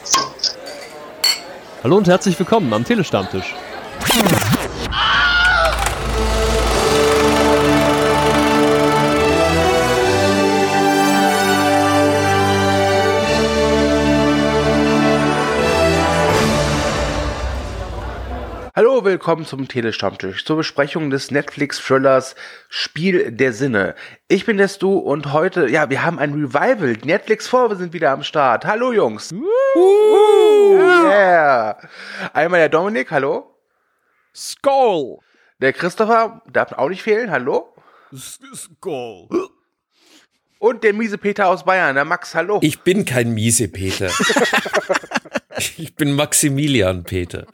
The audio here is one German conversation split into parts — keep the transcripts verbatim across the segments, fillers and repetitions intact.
Hallo und herzlich willkommen am Telestammtisch. Hallo, willkommen zum Telestammtisch, zur Besprechung des Netflix-Thrillers Spiel der Sinne. Ich bin der Stu und heute, ja, wir haben ein Revival. Die Netflix-Vorwürfe sind wieder am Start. Hallo, Jungs. Uh, yeah. Einmal der Dominik, hallo. Skull. Der Christopher, darf auch nicht fehlen, hallo. Skull. Und der miese Peter aus Bayern, der Max, hallo. Ich bin kein miese Peter. Ich bin Maximilian Peter.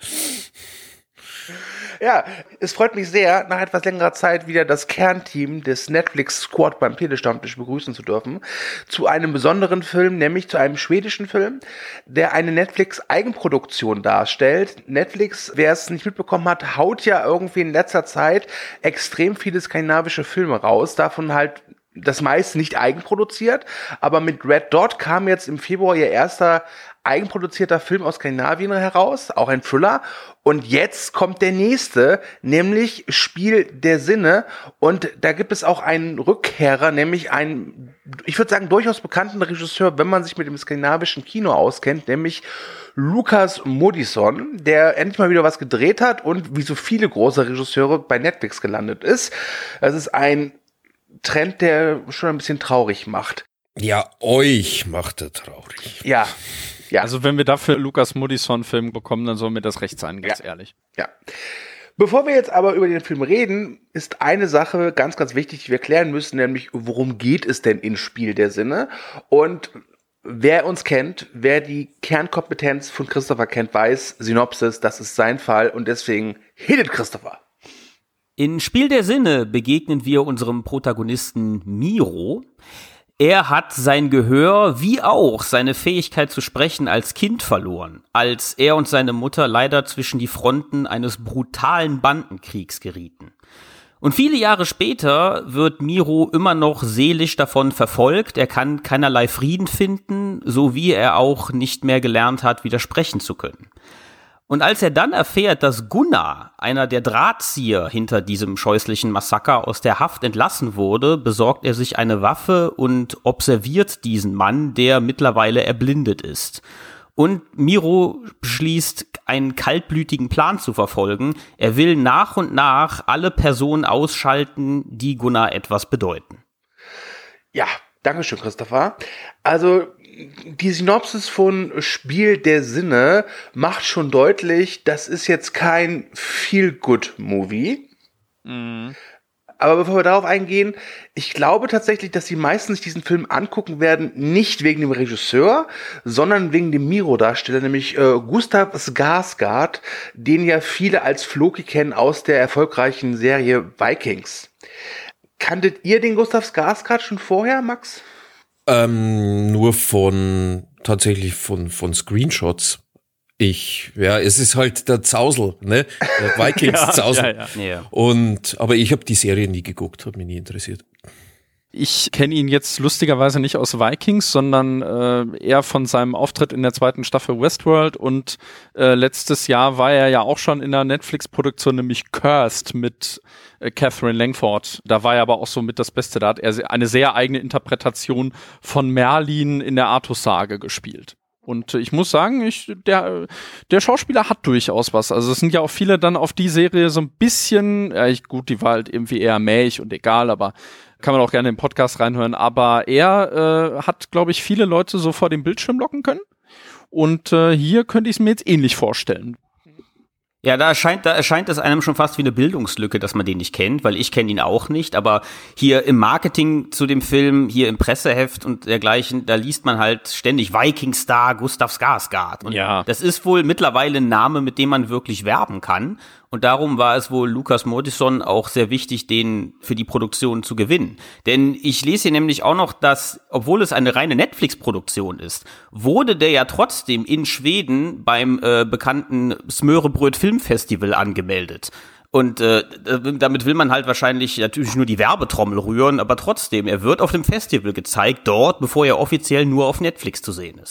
Ja, es freut mich sehr, nach etwas längerer Zeit wieder das Kernteam des Netflix-Squad beim Telestammtisch begrüßen zu dürfen. Zu einem besonderen Film, nämlich zu einem schwedischen Film, der eine Netflix-Eigenproduktion darstellt. Netflix, wer es nicht mitbekommen hat, haut ja irgendwie in letzter Zeit extrem viele skandinavische Filme raus. Davon halt das meiste nicht eigenproduziert. Aber mit Red Dot kam jetzt im Februar ihr erster eigenproduzierter Film aus Skandinavien heraus, auch ein Thriller. Und jetzt kommt der nächste, nämlich Spiel der Sinne. Und da gibt es auch einen Rückkehrer, nämlich einen, ich würde sagen, durchaus bekannten Regisseur, wenn man sich mit dem skandinavischen Kino auskennt, nämlich Lukas Moodysson, der endlich mal wieder was gedreht hat und wie so viele große Regisseure bei Netflix gelandet ist. Das ist ein Trend, der schon ein bisschen traurig macht. Ja, euch macht er traurig. Ja. Ja. Also wenn wir dafür Lukas Moodysson-Film bekommen, dann soll mir das recht sein, ganz ja. ehrlich. Ja. Bevor wir jetzt aber über den Film reden, ist eine Sache ganz, ganz wichtig, die wir klären müssen, nämlich worum geht es denn in Spiel der Sinne? Und wer uns kennt, wer die Kernkompetenz von Christopher kennt, weiß, Synopsis, das ist sein Fall und deswegen hit it, Christopher. In Spiel der Sinne begegnen wir unserem Protagonisten Miro. Er hat sein Gehör wie auch seine Fähigkeit zu sprechen als Kind verloren, als er und seine Mutter leider zwischen die Fronten eines brutalen Bandenkriegs gerieten. Und viele Jahre später wird Miro immer noch seelisch davon verfolgt, er kann keinerlei Frieden finden, so wie er auch nicht mehr gelernt hat, widersprechen zu können. Und als er dann erfährt, dass Gunnar, einer der Drahtzieher hinter diesem scheußlichen Massaker, aus der Haft entlassen wurde, besorgt er sich eine Waffe und observiert diesen Mann, der mittlerweile erblindet ist. Und Miro beschließt, einen kaltblütigen Plan zu verfolgen. Er will nach und nach alle Personen ausschalten, die Gunnar etwas bedeuten. Ja, dankeschön, Christopher. Also die Synopsis von Spiel der Sinne macht schon deutlich, das ist jetzt kein Feel-Good-Movie. Mhm. Aber bevor wir darauf eingehen, ich glaube tatsächlich, dass die meisten sich diesen Film angucken werden, nicht wegen dem Regisseur, sondern wegen dem Miro-Darsteller, nämlich äh, Gustav Skarsgård, den ja viele als Floki kennen aus der erfolgreichen Serie Vikings. Kanntet ihr den Gustav Skarsgård schon vorher, Max? Ähm, nur von, tatsächlich von, von Screenshots. Ich, ja, es ist halt der Zausel, ne? Der Vikings-Zausel. ja, ja, ja. Und, aber ich habe die Serie nie geguckt, hat mich nie interessiert. Ich kenne ihn jetzt lustigerweise nicht aus Vikings, sondern äh, eher von seinem Auftritt in der zweiten Staffel Westworld und äh, letztes Jahr war er ja auch schon in einer Netflix-Produktion, nämlich Cursed mit äh, Catherine Langford. Da war er aber auch so mit das Beste. Da hat er eine sehr eigene Interpretation von Merlin in der Artus-Sage gespielt. Und ich muss sagen, ich, der, der Schauspieler hat durchaus was. Also es sind ja auch viele dann auf die Serie so ein bisschen, ja ich, gut, die war halt irgendwie eher mähig und egal, aber kann man auch gerne im Podcast reinhören. Aber er äh, hat, glaube ich, viele Leute so vor dem Bildschirm locken können. Und äh, hier könnte ich es mir jetzt ähnlich vorstellen. Ja, da erscheint, da erscheint es einem schon fast wie eine Bildungslücke, dass man den nicht kennt, weil ich kenne ihn auch nicht, aber hier im Marketing zu dem Film, hier im Presseheft und dergleichen, da liest man halt ständig Viking-Star Gustav Skarsgård. Und ja. Das ist wohl mittlerweile ein Name, mit dem man wirklich werben kann. Und darum war es wohl Lukas Moodysson auch sehr wichtig, den für die Produktion zu gewinnen. Denn ich lese hier nämlich auch noch, dass, obwohl es eine reine Netflix-Produktion ist, wurde der ja trotzdem in Schweden beim äh, bekannten Smørebrød Filmfestival angemeldet. Und äh, damit will man halt wahrscheinlich natürlich nur die Werbetrommel rühren, aber trotzdem, er wird auf dem Festival gezeigt, dort, bevor er offiziell nur auf Netflix zu sehen ist.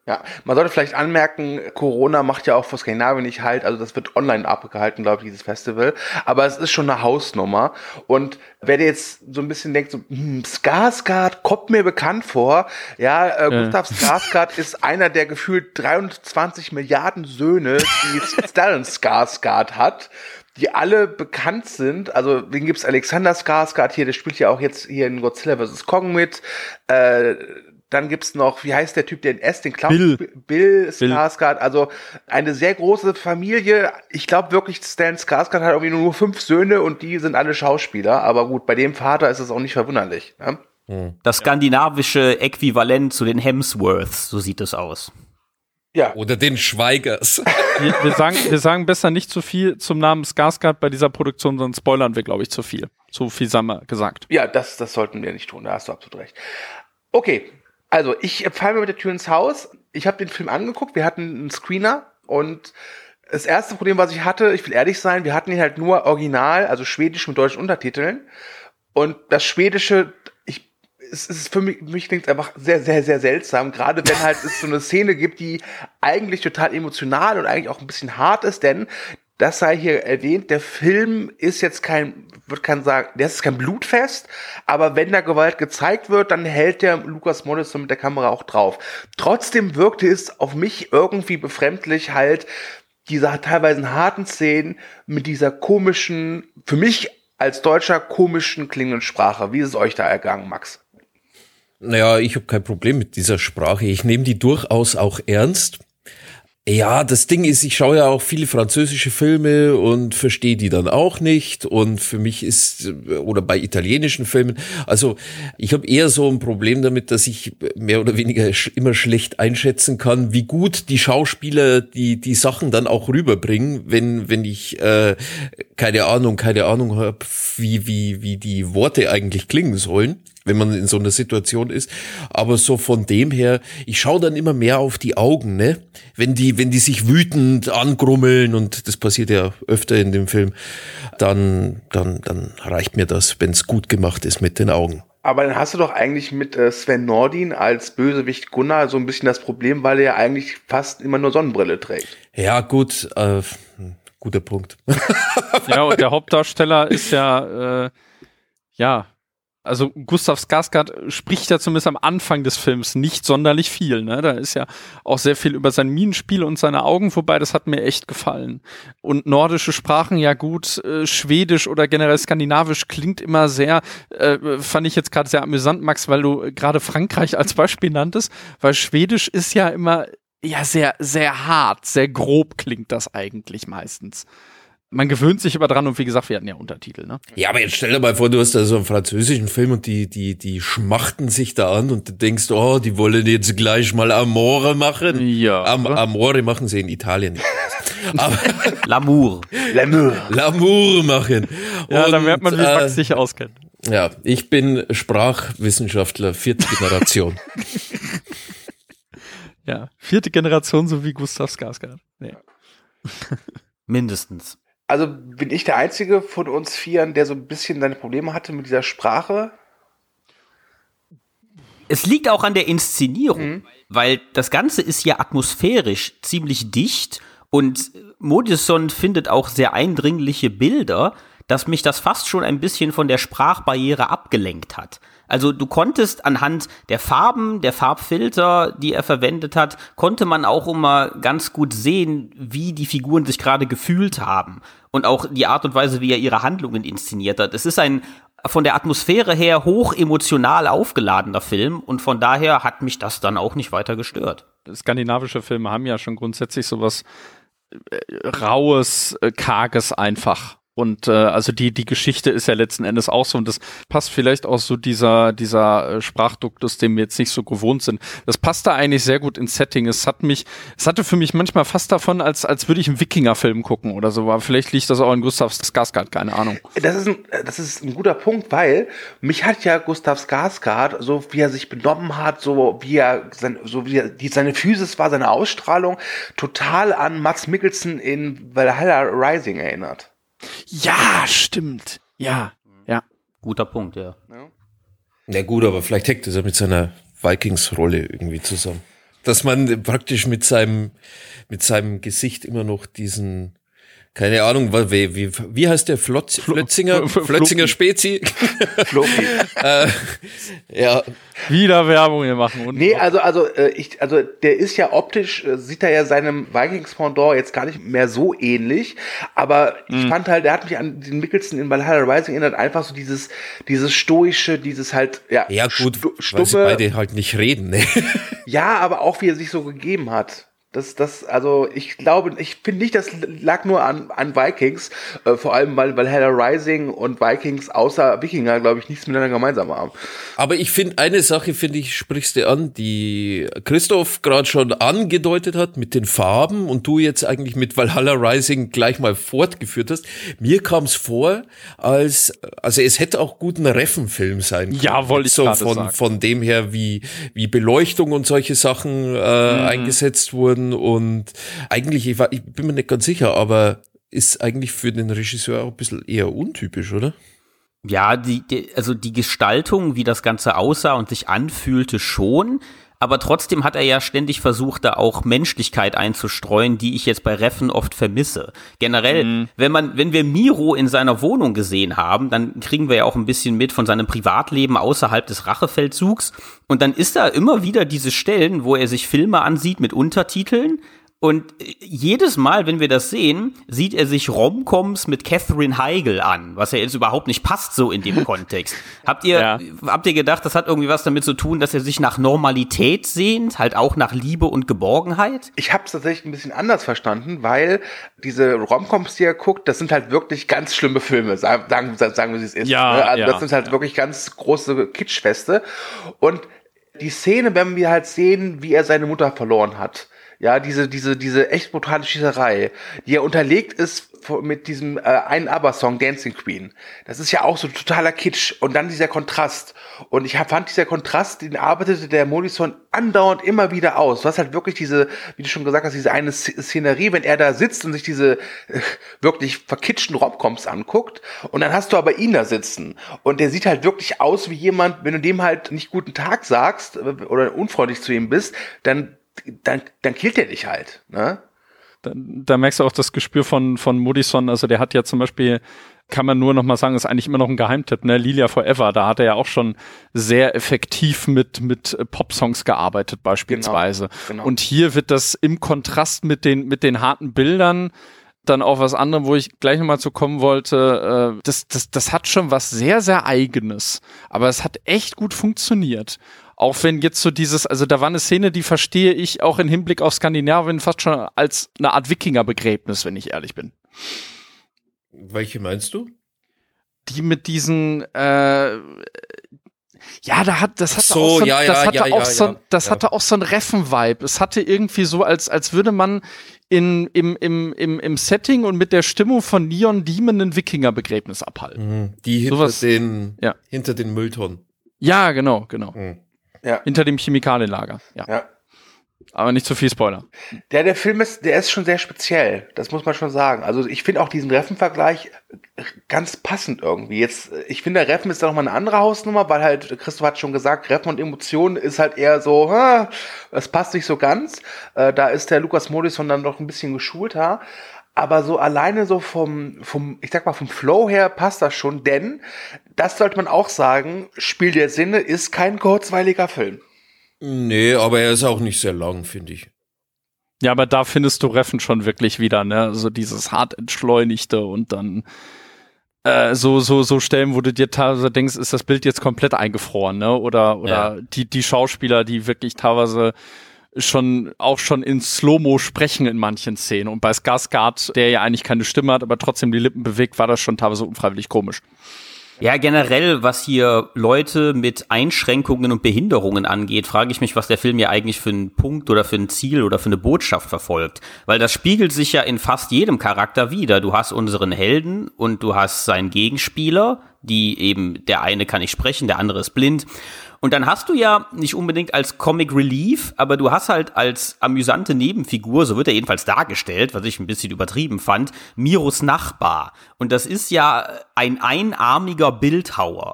Ja, man sollte vielleicht anmerken, Corona macht ja auch für Skandinavien nicht halt, also das wird online abgehalten, glaube ich, dieses Festival, aber es ist schon eine Hausnummer und wer jetzt so ein bisschen denkt, so, hm, Skarsgård kommt mir bekannt vor, ja, äh, ja. Gustav Skarsgård ist einer der gefühlt dreiundzwanzig Milliarden Söhne, die Stellan Skarsgård hat, die alle bekannt sind, also den gibt's Alexander Skarsgård hier, der spielt ja auch jetzt hier in Godzilla versus. Kong mit, äh, dann gibt's noch, wie heißt der Typ, der in S, den Clown? Bill. Bill Skarsgård, also eine sehr große Familie. Ich glaube wirklich, Stellan Skarsgård hat irgendwie nur fünf Söhne und die sind alle Schauspieler. Aber gut, bei dem Vater ist es auch nicht verwunderlich. Ne? Das skandinavische Äquivalent zu den Hemsworths, so sieht es aus. Ja. Oder den Schweigers. Wir, wir, sagen, wir sagen besser nicht zu viel zum Namen Skarsgård bei dieser Produktion, sonst spoilern wir, glaube ich, zu viel. Zu viel haben wir gesagt. Ja, das, das sollten wir nicht tun, da hast du absolut recht. Okay. Also, ich falle mir mit der Tür ins Haus. Ich habe den Film angeguckt. Wir hatten einen Screener. Und das erste Problem, was ich hatte, ich will ehrlich sein, wir hatten ihn halt nur original, also schwedisch mit deutschen Untertiteln. Und das Schwedische, ich, es ist für mich, für mich klingt es einfach sehr, sehr, sehr seltsam. Gerade wenn halt es so eine Szene gibt, die eigentlich total emotional und eigentlich auch ein bisschen hart ist, denn das sei hier erwähnt, der Film ist jetzt kein, wird kein sagen, das ist kein Blutfest, aber wenn da Gewalt gezeigt wird, dann hält der Lukas Moodysson mit der Kamera auch drauf. Trotzdem wirkte es auf mich irgendwie befremdlich, halt diese teilweise harten Szenen mit dieser komischen, für mich als Deutscher komischen klingenden Sprache. Wie ist es euch da ergangen, Max? Naja, ich habe kein Problem mit dieser Sprache. Ich nehme die durchaus auch ernst. Ja, das Ding ist, ich schaue ja auch viele französische Filme und verstehe die dann auch nicht. Und für mich ist, oder bei italienischen Filmen, also ich habe eher so ein Problem damit, dass ich mehr oder weniger immer schlecht einschätzen kann, wie gut die Schauspieler die die Sachen dann auch rüberbringen, wenn wenn ich äh, keine Ahnung, keine Ahnung habe, wie wie wie die Worte eigentlich klingen sollen, wenn man in so einer Situation ist. Aber so von dem her, ich schaue dann immer mehr auf die Augen, ne? Wenn die, wenn die sich wütend angrummeln, und das passiert ja öfter in dem Film, dann, dann, dann reicht mir das, wenn es gut gemacht ist mit den Augen. Aber dann hast du doch eigentlich mit äh, Sven Nordin als Bösewicht Gunnar so ein bisschen das Problem, weil er ja eigentlich fast immer nur Sonnenbrille trägt. Ja, gut, äh, guter Punkt. Ja, und der Hauptdarsteller ist ja, äh, ja, also Gustav Skarsgård spricht ja zumindest am Anfang des Films nicht sonderlich viel, ne? Da ist ja auch sehr viel über sein Minenspiel und seine Augen, wobei das hat mir echt gefallen. Und nordische Sprachen, ja gut, äh, Schwedisch oder generell Skandinavisch klingt immer sehr, äh, fand ich jetzt gerade sehr amüsant, Max, weil du gerade Frankreich als Beispiel nanntest, weil Schwedisch ist ja immer, ja sehr, sehr hart, sehr grob klingt das eigentlich meistens. Man gewöhnt sich aber dran und wie gesagt, wir hatten ja Untertitel, ne? Ja, aber jetzt stell dir mal vor, du hast da so einen französischen Film und die, die, die schmachten sich da an und du denkst, oh, die wollen jetzt gleich mal Amore machen. Ja. Am, Amore machen sie in Italien nicht. Aber L'amour. L'amour. L'amour machen. Ja, und, da merkt man, wie äh, Max sich auskennt. Ja, ich bin Sprachwissenschaftler, vierte Generation. Ja, vierte Generation, so wie Gustav Skarsgård. Nee. Mindestens. Also bin ich der Einzige von uns Vieren, der so ein bisschen seine Probleme hatte mit dieser Sprache? Es liegt auch an der Inszenierung, Mhm. weil das Ganze ist ja atmosphärisch ziemlich dicht und Moodysson findet auch sehr eindringliche Bilder, dass mich das fast schon ein bisschen von der Sprachbarriere abgelenkt hat. Also du konntest anhand der Farben, der Farbfilter, die er verwendet hat, konnte man auch immer ganz gut sehen, wie die Figuren sich gerade gefühlt haben. Und auch die Art und Weise, wie er ihre Handlungen inszeniert hat. Es ist ein von der Atmosphäre her hoch emotional aufgeladener Film und von daher hat mich das dann auch nicht weiter gestört. Skandinavische Filme haben ja schon grundsätzlich sowas äh, Raues, äh, Karges einfach. Und äh, also die die Geschichte ist ja letzten Endes auch so und das passt vielleicht auch so dieser dieser äh, Sprachduktus, den wir jetzt nicht so gewohnt sind. Das passt da eigentlich sehr gut ins Setting. Es hat mich, es hatte für mich manchmal fast davon, als als würde ich einen Wikinger-Film gucken oder so. Aber vielleicht liegt das auch in Gustav Skarsgård, keine Ahnung. Das ist ein, das ist ein guter Punkt, weil mich hat ja Gustav Skarsgård, so wie er sich benommen hat, so wie er, sein, so wie er, die, seine Physis war, seine Ausstrahlung, total an Mads Mikkelsen in Valhalla Rising erinnert. Ja, stimmt. Ja, ja. Guter Punkt, ja. Na gut, aber vielleicht hängt das ja mit seiner Vikings-Rolle irgendwie zusammen. dass man praktisch mit seinem, mit seinem Gesicht immer noch diesen, keine Ahnung, wie, wie, wie heißt der? Flotz, Flötzinger? Flötzinger Spezi? Floki. äh, ja. Wieder Werbung hier machen. Und nee, also, also, äh, ich, also, der ist ja optisch, äh, sieht er ja seinem Vikings-Pendant jetzt gar nicht mehr so ähnlich, aber mhm. ich fand halt, der hat mich an den Mickelson in Valhalla Rising erinnert, einfach so dieses, dieses stoische, dieses halt, ja. Ja, gut, stu- stumme, weil sie beide halt nicht reden, ne? Ja, aber auch wie er sich so gegeben hat. Das, das, also ich glaube, ich finde nicht, das lag nur an, an Vikings, äh, vor allem weil Valhalla Rising und Vikings außer Wikinger, glaube ich, nichts miteinander gemeinsam haben. Aber ich finde, eine Sache, finde ich, sprichst du an, die Christoph gerade schon angedeutet hat mit den Farben und du jetzt eigentlich mit Valhalla Rising gleich mal fortgeführt hast. Mir kam es vor, als, also es hätte auch gut ein Reffen-Film sein können. Ja, wollte ich so gerade von, sagen. von dem her, wie, wie Beleuchtung und solche Sachen äh, mhm. eingesetzt wurden. Und eigentlich, ich, war, ich bin mir nicht ganz sicher, aber ist eigentlich für den Regisseur auch ein bisschen eher untypisch, oder? Ja, die, die, also die Gestaltung, wie das Ganze aussah und sich anfühlte schon, aber trotzdem hat er ja ständig versucht, da auch Menschlichkeit einzustreuen, die ich jetzt bei Reffen oft vermisse. Generell, mhm. wenn man, wenn wir Miro in seiner Wohnung gesehen haben, dann kriegen wir ja auch ein bisschen mit von seinem Privatleben außerhalb des Rachefeldzugs. Und dann ist da immer wieder diese Stellen, wo er sich Filme ansieht mit Untertiteln. Und jedes Mal, wenn wir das sehen, sieht er sich Romcoms mit Catherine Heigl an, was ja jetzt überhaupt nicht passt so in dem Kontext. Habt ihr, ja. habt ihr gedacht, das hat irgendwie was damit zu tun, dass er sich nach Normalität sehnt, halt auch nach Liebe und Geborgenheit? Ich habe es tatsächlich ein bisschen anders verstanden, weil diese Romcoms, die er guckt, das sind halt wirklich ganz schlimme Filme, sagen, sagen wir, wie es ist. Ja, also ja, das sind halt ja. wirklich ganz große Kitschfeste. Und die Szene, wenn wir halt sehen, wie er seine Mutter verloren hat, ja, diese, diese, diese echt brutale Schießerei, die ja unterlegt ist mit diesem äh, einen ABBA-Song Dancing Queen. Das ist ja auch so totaler Kitsch. Und dann dieser Kontrast. Und ich hab, fand, dieser Kontrast, den arbeitete der Morrison andauernd immer wieder aus. Du hast halt wirklich diese, wie du schon gesagt hast, diese eine Szenerie, wenn er da sitzt und sich diese äh, wirklich verkitschten Romcoms anguckt. Und dann hast du aber ihn da sitzen. Und der sieht halt wirklich aus wie jemand, wenn du dem halt nicht guten Tag sagst oder unfreundlich zu ihm bist, dann Dann, dann killt er dich halt, ne? Da, da merkst du auch das Gespür von, von Morrison, also der hat ja zum Beispiel, kann man nur noch mal sagen, ist eigentlich immer noch ein Geheimtipp, ne? Lilia Forever, da hat er ja auch schon sehr effektiv mit, mit Popsongs gearbeitet beispielsweise. Genau, genau. Und hier wird das im Kontrast mit den, mit den harten Bildern dann auch was anderes, wo ich gleich nochmal zu kommen wollte, äh, das, das, das hat schon was sehr, sehr Eigenes, aber es hat echt gut funktioniert. Auch wenn jetzt so dieses, also da war eine Szene, die verstehe ich auch im Hinblick auf Skandinavien fast schon als eine Art Wikingerbegräbnis, wenn ich ehrlich bin. Welche meinst du? Die mit diesen, äh, ja, da hat, das hatte so, auch so, ja, das ja, hatte ja, auch ja, so, ja, das ja. hatte auch so ein Reffen-Vibe. Es hatte irgendwie so, als, als würde man in, im, im, im, im Setting und mit der Stimmung von Neon Demon ein Wikingerbegräbnis abhalten. Die hinter Sowas, den, ja. hinter den Mülltonnen. Ja, genau, genau. Mhm. Ja. Hinter dem Chemikalienlager, ja. ja. Aber nicht zu viel Spoiler. Der, der Film ist, der ist schon sehr speziell. Das muss man schon sagen. Also ich finde auch diesen Reffen-Vergleich ganz passend irgendwie. Jetzt, ich finde, Reffen ist da nochmal eine andere Hausnummer, weil halt, Christoph hat schon gesagt, Reffen und Emotionen ist halt eher so, es passt nicht so ganz. Äh, da ist der Lukas Morrison dann doch ein bisschen geschulter. Aber so alleine so vom, vom, ich sag mal, vom Flow her passt das schon, denn, das sollte man auch sagen, Spiel der Sinne ist kein kurzweiliger Film. Nee, aber er ist auch nicht sehr lang, finde ich. Ja, aber da findest du Reffen schon wirklich wieder, ne? Also dieses hart entschleunigte und dann äh, so so so Stellen, wo du dir teilweise denkst, ist das Bild jetzt komplett eingefroren, ne? Oder oder ja. die die Schauspieler, die wirklich teilweise schon auch schon in Slow-Mo sprechen in manchen Szenen. Und bei Skarsgård, der ja eigentlich keine Stimme hat, aber trotzdem die Lippen bewegt, war das schon teilweise unfreiwillig komisch. Ja, generell, was hier Leute mit Einschränkungen und Behinderungen angeht, frage ich mich, was der Film ja eigentlich für einen Punkt oder für ein Ziel oder für eine Botschaft verfolgt. Weil das spiegelt sich ja in fast jedem Charakter wider. Du hast unseren Helden und du hast seinen Gegenspieler, die eben, der eine kann nicht sprechen, der andere ist blind. Und dann hast du ja nicht unbedingt als Comic Relief, aber du hast halt als amüsante Nebenfigur, so wird er jedenfalls dargestellt, was ich ein bisschen übertrieben fand, Miros Nachbar. Und das ist ja ein einarmiger Bildhauer.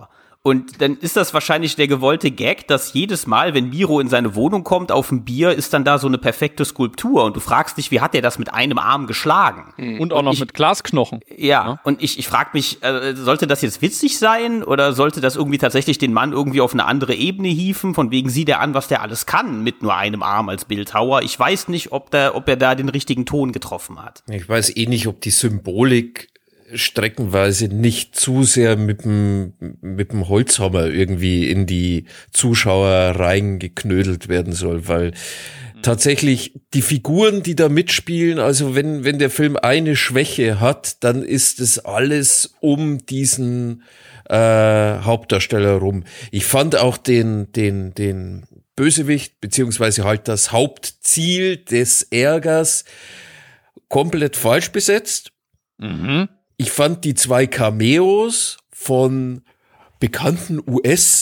Und dann ist das wahrscheinlich der gewollte Gag, dass jedes Mal, wenn Miro in seine Wohnung kommt, auf ein Bier, ist dann da so eine perfekte Skulptur. Und du fragst dich, wie hat der das mit einem Arm geschlagen? Hm. Und auch und noch ich, mit Glasknochen. Ja, ja. Und ich, ich frage mich, äh, sollte das jetzt witzig sein? Oder sollte das irgendwie tatsächlich den Mann irgendwie auf eine andere Ebene hieven? Von wegen sieht er an, was der alles kann mit nur einem Arm als Bildhauer. Ich weiß nicht, ob, der, ob er da den richtigen Ton getroffen hat. Ich weiß eh nicht, ob die Symbolik streckenweise nicht zu sehr mit dem mit dem Holzhammer irgendwie in die Zuschauer reingeknödelt werden soll, weil mhm. tatsächlich die Figuren, die da mitspielen, also wenn wenn der Film eine Schwäche hat, dann ist es alles um diesen äh, Hauptdarsteller rum. Ich fand auch den den den Bösewicht beziehungsweise halt das Hauptziel des Ärgers komplett falsch besetzt. Mhm. Ich fand die zwei Cameos von bekannten U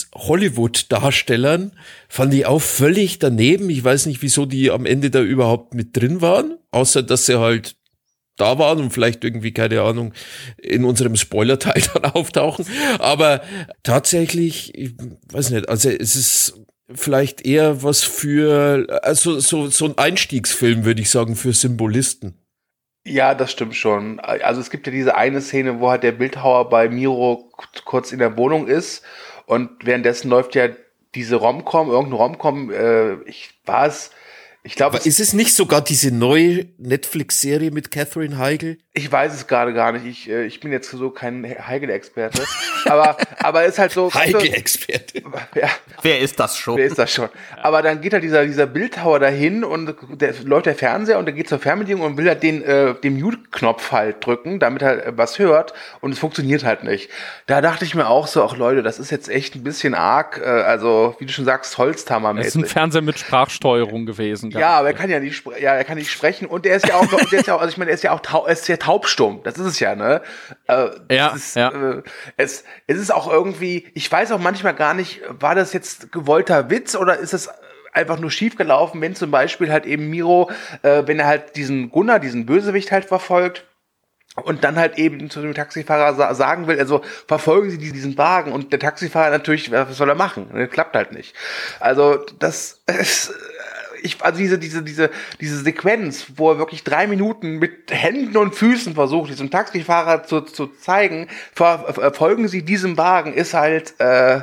S-Hollywood-Darstellern, fand ich auch völlig daneben. Ich weiß nicht, wieso die am Ende da überhaupt mit drin waren, außer dass sie halt da waren und vielleicht irgendwie, keine Ahnung, in unserem Spoiler-Teil dann auftauchen. Aber tatsächlich, ich weiß nicht, also es ist vielleicht eher was für, also so, so ein Einstiegsfilm, würde ich sagen, für Symbolisten. Ja, das stimmt schon. Also es gibt ja diese eine Szene, wo halt der Bildhauer bei Miro kurz in der Wohnung ist und währenddessen läuft ja diese Rom-Com, irgendeine Rom-Com, äh, ich war es, ich glaube... Ist es nicht sogar diese neue Netflix-Serie mit Katherine Heigl? Ich weiß es gerade gar nicht. Ich, äh, ich bin jetzt so kein Heigl-Experte. aber aber ist halt so... Heigl-Experte? Ja. Wer ist das schon? Wer ist das schon? Aber dann geht halt dieser, dieser Bildhauer dahin und der, läuft der Fernseher und der geht zur Fernbedienung und will halt den, äh, den Mute-Knopf halt drücken, damit er äh, was hört und es funktioniert halt nicht. Da dachte ich mir auch so, ach Leute, das ist jetzt echt ein bisschen arg, äh, also wie du schon sagst, Holzhammer-mäßig. Das ist ein Fernseher mit Sprachsteuerung gewesen. Ja, aber er kann ja nicht, spre- ja, er kann nicht sprechen und er ist ja auch, noch, der ist ja auch, also ich meine, er ist ja auch tau- er ist ja taubstumm. Das ist es ja, ne? Äh, ja, ist, ja. Äh, es, es ist auch irgendwie, ich weiß auch manchmal gar nicht, war das jetzt gewollter Witz oder ist es einfach nur schief gelaufen, wenn zum Beispiel halt eben Miro, äh, wenn er halt diesen Gunnar, diesen Bösewicht halt verfolgt, und dann halt eben zu dem Taxifahrer sa- sagen will, also verfolgen Sie diesen Wagen und der Taxifahrer natürlich, was soll er machen? Das klappt halt nicht. Also das ist, ich, also diese, diese, diese, diese Sequenz, wo er wirklich drei Minuten mit Händen und Füßen versucht, diesem Taxifahrer zu, zu zeigen, ver, ver, folgen Sie diesem Wagen, ist halt, äh,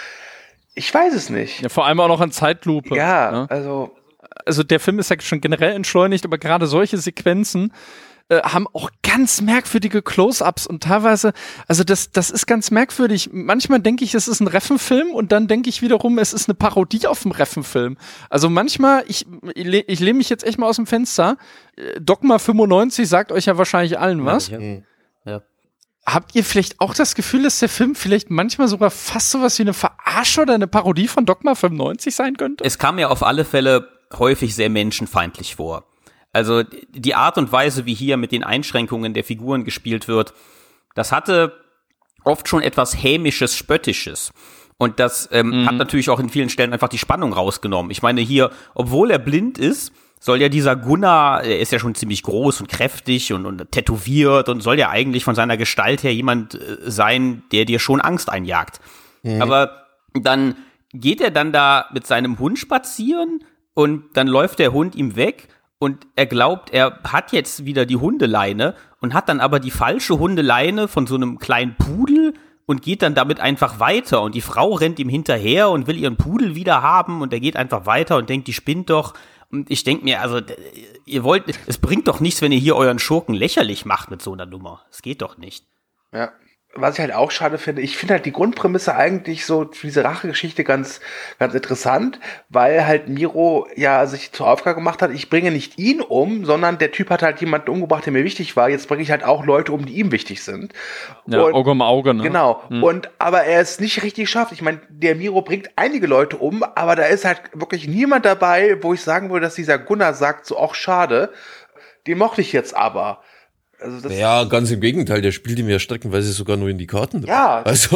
ich weiß es nicht. Ja, vor allem auch noch in Zeitlupe. Ja, ne? also. Also der Film ist ja schon generell entschleunigt, aber gerade solche Sequenzen äh, haben auch ganz merkwürdige Close-Ups und teilweise, also das das ist ganz merkwürdig. Manchmal denke ich, es ist ein Refn-Film und dann denke ich wiederum, es ist eine Parodie auf einen Refn-Film. Also manchmal, ich, ich, ich lehne mich jetzt echt mal aus dem Fenster, Dogma fünfundneunzig sagt euch ja wahrscheinlich allen was. Ja, ja. Ja. Habt ihr vielleicht auch das Gefühl, dass der Film vielleicht manchmal sogar fast sowas wie eine Verarsche oder eine Parodie von Dogma fünfundneunzig sein könnte? Es kam mir auf alle Fälle häufig sehr menschenfeindlich vor. Also die Art und Weise, wie hier mit den Einschränkungen der Figuren gespielt wird, das hatte oft schon etwas Hämisches, Spöttisches. Und das ähm, mhm. hat natürlich auch in vielen Stellen einfach die Spannung rausgenommen. Ich meine hier, obwohl er blind ist, soll ja dieser Gunnar, er ist ja schon ziemlich groß und kräftig und, und tätowiert und soll ja eigentlich von seiner Gestalt her jemand äh, sein, der dir schon Angst einjagt. Mhm. Aber dann geht er dann da mit seinem Hund spazieren und dann läuft der Hund ihm weg und er glaubt, er hat jetzt wieder die Hundeleine und hat dann aber die falsche Hundeleine von so einem kleinen Pudel und geht dann damit einfach weiter und die Frau rennt ihm hinterher und will ihren Pudel wieder haben und er geht einfach weiter und denkt, die spinnt doch. Und ich denke mir, also ihr wollt, es bringt doch nichts, wenn ihr hier euren Schurken lächerlich macht mit so einer Nummer. Es geht doch nicht. Ja. Was ich halt auch schade finde, ich finde halt die Grundprämisse eigentlich so für diese Rachegeschichte ganz, ganz interessant, weil halt Miro ja sich zur Aufgabe gemacht hat, ich bringe nicht ihn um, sondern der Typ hat halt jemanden umgebracht, der mir wichtig war, jetzt bringe ich halt auch Leute um, die ihm wichtig sind. Ja, und, Auge um Auge, ne? Genau. Hm. Und, aber er es nicht richtig schafft. Ich meine, der Miro bringt einige Leute um, aber da ist halt wirklich niemand dabei, wo ich sagen würde, dass dieser Gunnar sagt, so, auch schade, den mochte ich jetzt aber. Also das ja, ganz im Gegenteil, der spielt ihm ja streckenweise sogar nur in die Karten. Ja. Also.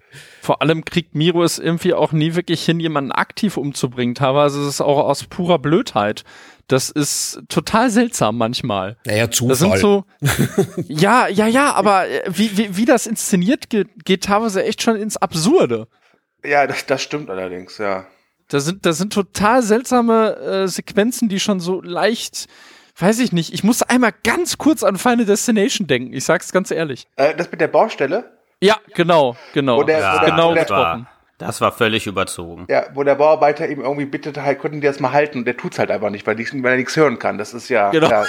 Vor allem kriegt Miro es irgendwie auch nie wirklich hin, jemanden aktiv umzubringen. Teilweise ist es auch aus purer Blödheit. Das ist total seltsam manchmal. Naja, Zufall. Das sind so, ja, ja, ja, aber wie, wie, wie das inszeniert geht, geht teilweise echt schon ins Absurde. Ja, das, das stimmt allerdings, ja. Da sind, da sind total seltsame äh, Sequenzen, die schon so leicht, weiß ich nicht, ich musste einmal ganz kurz an Final Destination denken, ich sag's ganz ehrlich. Äh, das mit der Baustelle? Ja, genau, genau. Wo der, Ja, wo der, genau wo der, das war, das war völlig überzogen. ja, wo der Bauarbeiter ihm irgendwie bittet, halt, könnten die das mal halten und der tut's halt einfach nicht, weil, nix, weil er nichts hören kann. Das ist ja, Genau. ja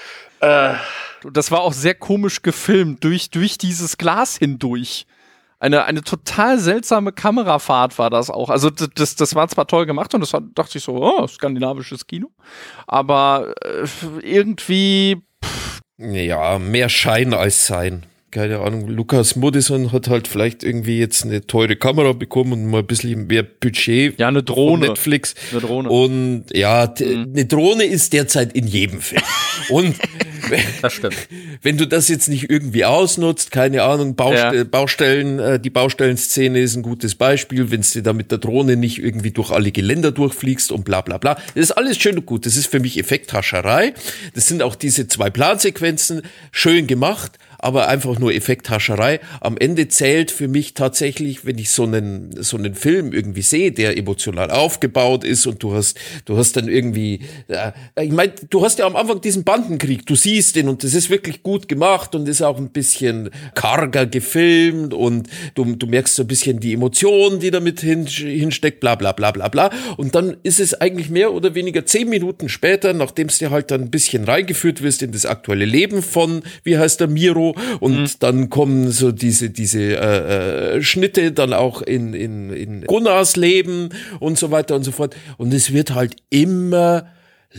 äh, Das war auch sehr komisch gefilmt, durch, durch dieses Glas hindurch. Eine, eine total seltsame Kamerafahrt war das auch. Also das, das, das war zwar toll gemacht und das war, dachte ich so, oh, skandinavisches Kino. Aber äh, irgendwie... Pff. Ja, mehr Schein als Sein. Keine Ahnung, Lukas Moodysson hat halt vielleicht irgendwie jetzt eine teure Kamera bekommen und mal ein bisschen mehr Budget. Ja, eine Drohne. Von Netflix. Eine Drohne. Und ja, t- Mhm. eine Drohne ist derzeit in jedem Film. Und Das stimmt. wenn du das jetzt nicht irgendwie ausnutzt, keine Ahnung, Baust- Ja. Baustellen, äh, die Baustellenszene ist ein gutes Beispiel, wenn du da mit der Drohne nicht irgendwie durch alle Geländer durchfliegst und bla bla bla. Das ist alles schön und gut. Das ist für mich Effekthascherei. Das sind auch diese zwei Plansequenzen, schön gemacht, aber einfach nur Effekthascherei. Am Ende zählt für mich tatsächlich, wenn ich so einen so einen Film irgendwie sehe, der emotional aufgebaut ist und du hast du hast dann irgendwie, äh, ich meine, du hast ja am Anfang diesen Bandenkrieg, du siehst den und das ist wirklich gut gemacht und ist auch ein bisschen karger gefilmt und du du merkst so ein bisschen die Emotionen, die damit hin, hinsteckt, bla bla bla bla bla. Und dann ist es eigentlich mehr oder weniger zehn Minuten später, nachdem es dir halt dann ein bisschen reingeführt wirst in das aktuelle Leben von, wie heißt der, Miro, und mhm. dann kommen so diese diese äh, äh, Schnitte dann auch in in in Gunnars Leben und so weiter und so fort und es wird halt immer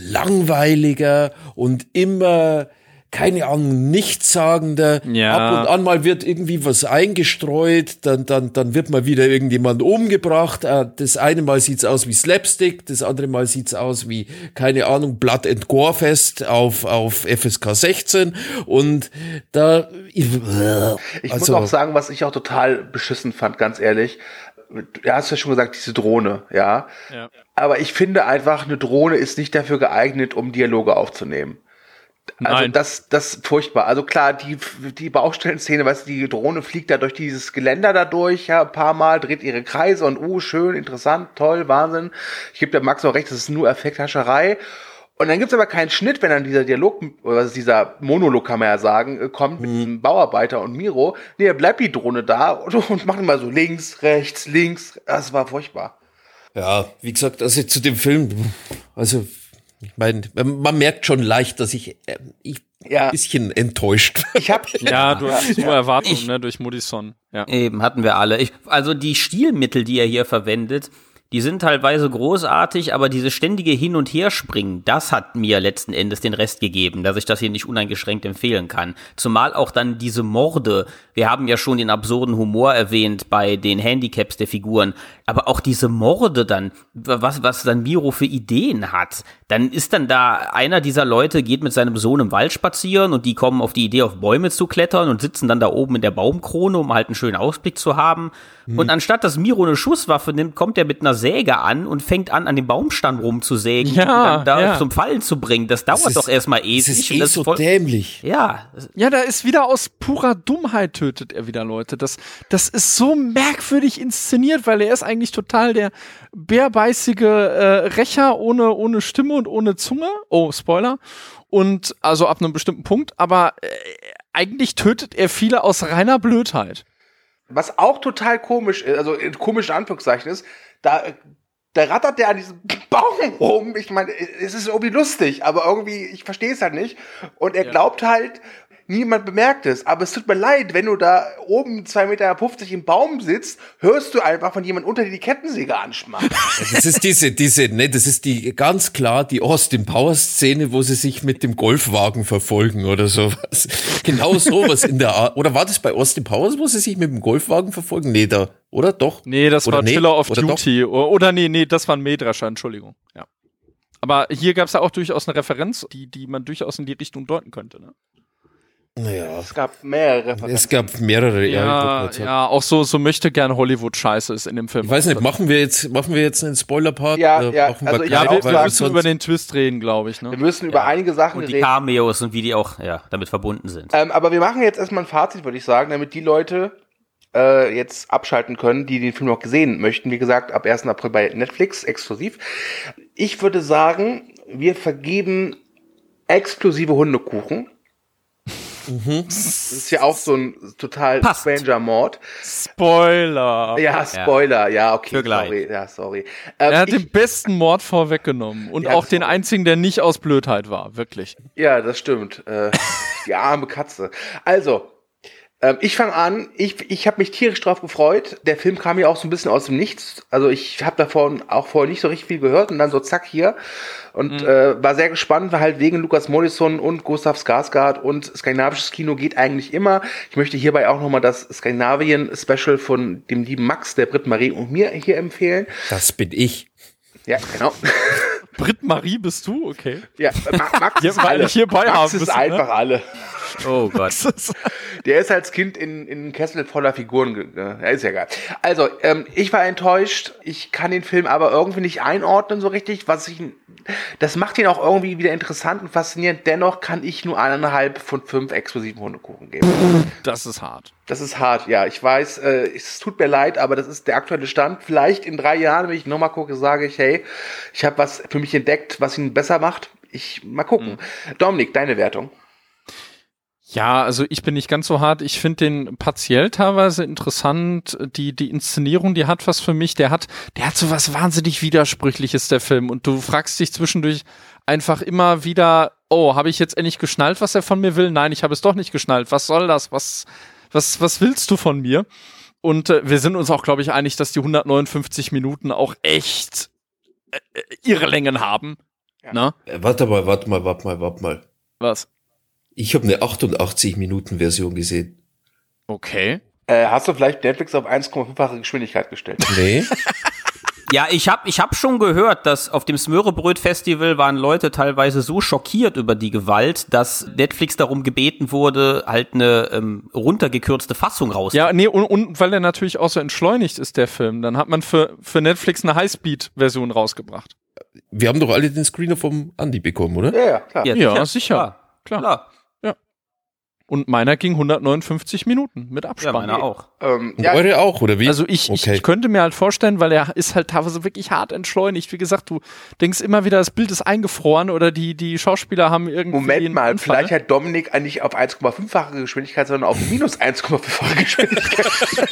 langweiliger und immer, keine Ahnung, nichtssagender. Ja. Ab und an mal wird irgendwie was eingestreut, dann dann dann wird mal wieder irgendjemand umgebracht. Das eine Mal sieht's aus wie Slapstick, das andere Mal sieht's aus wie, keine Ahnung, Blood and Gore Fest auf auf F S K sechzehn und da ich also, muss auch sagen, was ich auch total beschissen fand, ganz ehrlich. Du hast ja schon gesagt, diese Drohne, ja? Ja. Aber ich finde einfach, eine Drohne ist nicht dafür geeignet, um Dialoge aufzunehmen. Also Nein. das, das ist furchtbar. Also klar, die, die Baustellenszene, weißt du, die Drohne fliegt da durch dieses Geländer da durch, ja, ein paar Mal, dreht ihre Kreise und, uh, schön, interessant, toll, Wahnsinn. Ich gebe der Max auch recht, das ist nur Effekthascherei. Und dann gibt's aber keinen Schnitt, wenn dann dieser Dialog, oder dieser Monolog, kann man ja sagen, kommt mit diesem Bauarbeiter und Miro. Nee, da bleibt die Drohne da und, und macht immer so links, rechts, links. Das war furchtbar. ja, wie gesagt, also zu dem Film, also ich meine, man merkt schon leicht, dass ich, äh, ich Ja. ein bisschen enttäuscht war. Ich hab, Ja, du hast so ja. Erwartungen, Ich- ne, durch Moodysson. Ja. Eben, hatten wir alle. Ich, also die Stilmittel, die er hier verwendet, die sind teilweise großartig, aber diese ständige Hin- und Herspringen, das hat mir letzten Endes den Rest gegeben, dass ich das hier nicht uneingeschränkt empfehlen kann. Zumal auch dann diese Morde, wir haben ja schon den absurden Humor erwähnt bei den Handicaps der Figuren, aber auch diese Morde dann, was, was dann Miro für Ideen hat, dann ist dann da einer dieser Leute, geht mit seinem Sohn im Wald spazieren und die kommen auf die Idee, auf Bäume zu klettern und sitzen dann da oben in der Baumkrone, um halt einen schönen Ausblick zu haben. Mhm. Und anstatt dass Miro eine Schusswaffe nimmt, kommt er mit einer Säge an und fängt an, an dem Baumstamm rumzusägen Ja, und dann da ja. zum Fallen zu bringen. Das dauert Das ist- doch erstmal ewig. Das ist und eh das so voll- dämlich. Ja, das- Ja, da ist wieder aus purer Dummheit tötet er wieder Leute. Das, das ist so merkwürdig inszeniert, weil er ist eigentlich total der bärbeißige äh, Rächer ohne, ohne Stimme und ohne Zunge. Oh, Spoiler. Und also ab einem bestimmten Punkt. Aber äh, eigentlich tötet er viele aus reiner Blödheit. Was auch total komisch ist, also in komischen Anführungszeichen ist, da, da rattert der an diesem Baum rum. Ich meine, es ist irgendwie lustig, aber irgendwie, ich verstehe es halt nicht. Und er Ja. glaubt halt, niemand bemerkt es. Aber es tut mir leid, wenn du da oben zwei Meter fünfzig im Baum sitzt, hörst du einfach von jemand unter dir die Kettensäge anschmachen. Das ist diese, diese, ne, das ist die, ganz klar die Austin Powers Szene, wo sie sich mit dem Golfwagen verfolgen oder sowas. Genau sowas in der Art. Oder war das bei Austin Powers, wo sie sich mit dem Golfwagen verfolgen? Nee, da, oder doch? Nee, das Oder war nee? Thriller of Oder Duty. Oder, oder nee, nee, das war ein Mähdrescher, Entschuldigung. Ja. Aber hier gab es ja auch durchaus eine Referenz, die, die man durchaus in die Richtung deuten könnte, ne? Naja, Es gab mehrere Referenzen. es gab mehrere. Ja, ich Ja, wollte gerade ja, auch so, so möchte gern Hollywood-Scheiße ist in dem Film. Ich weiß nicht, machen wir jetzt, machen wir jetzt einen Spoiler-Part? Ja, Oder ja, machen wir also ich Ja, Ja, wir, auch wir sagen, müssen sonst- über den Twist reden, glaube ich, Wir ne? müssen über einige Sachen und die reden. Cameos und wie die auch ja, damit verbunden sind. Ähm, aber wir machen jetzt erstmal ein Fazit, würde ich sagen, damit die Leute, äh, jetzt abschalten können, die den Film noch gesehen möchten. Wie gesagt, ab ersten April bei Netflix exklusiv. Ich würde sagen, wir vergeben exklusive Hundekuchen. Mhm. Das ist ja auch so ein total Passt. stranger Mord. Spoiler. Ja, Spoiler. Ja, okay. Für gleich. Sorry. Ja, sorry. Ähm, Er hat ich, den besten Mord vorweggenommen und Ja, auch das den war- einzigen, der nicht aus Blödheit war, wirklich. ja, das stimmt. Äh, die arme Katze. Also, ähm, ich fange an. Ich, ich habe mich tierisch drauf gefreut. Der Film kam ja auch so ein bisschen aus dem Nichts. Also ich habe davon auch vorher nicht so richtig viel gehört und dann so zack hier. Und mhm. äh, war sehr gespannt, weil halt wegen Lukas Moodysson und Gustav Skarsgård und skandinavisches Kino geht eigentlich immer. Ich möchte hierbei auch nochmal das Skandinavien-Special von dem lieben Max, der Britt-Marie und mir hier empfehlen. Das bin ich. Ja, genau. Britt-Marie bist du? Okay. Ja, Ma- Max Ja, ist weil alle. ich hierbei Max haben ist müssen, einfach ne? alle. Oh Gott. Der ist als Kind in, in einen Kessel voller Figuren. Ge- ja, ist ja geil. Also, ähm, ich war enttäuscht. Ich kann den Film aber irgendwie nicht einordnen so richtig. Was ich, das macht ihn auch irgendwie wieder interessant und faszinierend. Dennoch kann ich nur eineinhalb von fünf exklusiven Hundekuchen geben. Das ist hart. Das ist hart, ja. Ich weiß, äh, es tut mir leid, aber das ist der aktuelle Stand. Vielleicht in drei Jahren, wenn ich nochmal gucke, sage ich, hey, ich habe was für mich entdeckt, was ihn besser macht. Ich mal gucken. Mhm. Dominik, deine Wertung? Ja, also ich bin nicht ganz so hart. Ich finde den partiell teilweise interessant. Die die Inszenierung, die hat was für mich. Der hat der hat so was wahnsinnig Widersprüchliches, der Film. Und du fragst dich zwischendurch einfach immer wieder, oh, habe ich jetzt endlich geschnallt, was er von mir will? Nein, ich habe es doch nicht geschnallt. Was soll das? Was was was willst du von mir? Und äh, wir sind uns auch, glaube ich, einig, dass die hundertneunundfünfzig Minuten auch echt äh, ihre Längen haben. Ja. Na? Äh, warte mal, warte mal, warte mal, warte mal. Was? Ich habe eine achtundachtzig-Minuten-Version gesehen. Okay. Äh, hast du vielleicht Netflix auf eins Komma fünffache Geschwindigkeit gestellt? Nee. Ja, ich hab, ich hab schon gehört, dass auf dem Smörebröt-Festival waren Leute teilweise so schockiert über die Gewalt, dass Netflix darum gebeten wurde, halt eine ähm, runtergekürzte Fassung raus. Ja, nee, und, und weil er natürlich auch so entschleunigt ist, der Film, dann hat man für, für Netflix eine Highspeed-Version rausgebracht. Wir haben doch alle den Screener vom Andi bekommen, oder? Ja, ja, klar. Ja, Ja, sicher. Klar. Klar. Klar. Und meiner ging hundertneunundfünfzig Minuten mit Ja, Abspann. meiner auch. Ähm, Und ja, eure auch, oder wie? Also ich, Okay. ich, ich könnte mir halt vorstellen, weil er ist halt teilweise wirklich hart entschleunigt. Wie gesagt, du denkst immer wieder, das Bild ist eingefroren oder die, die Schauspieler haben irgendwie Moment einen mal, Unfall. vielleicht hat Dominik nicht auf eins Komma fünffache Geschwindigkeit, sondern auf minus eins Komma fünffache Geschwindigkeit.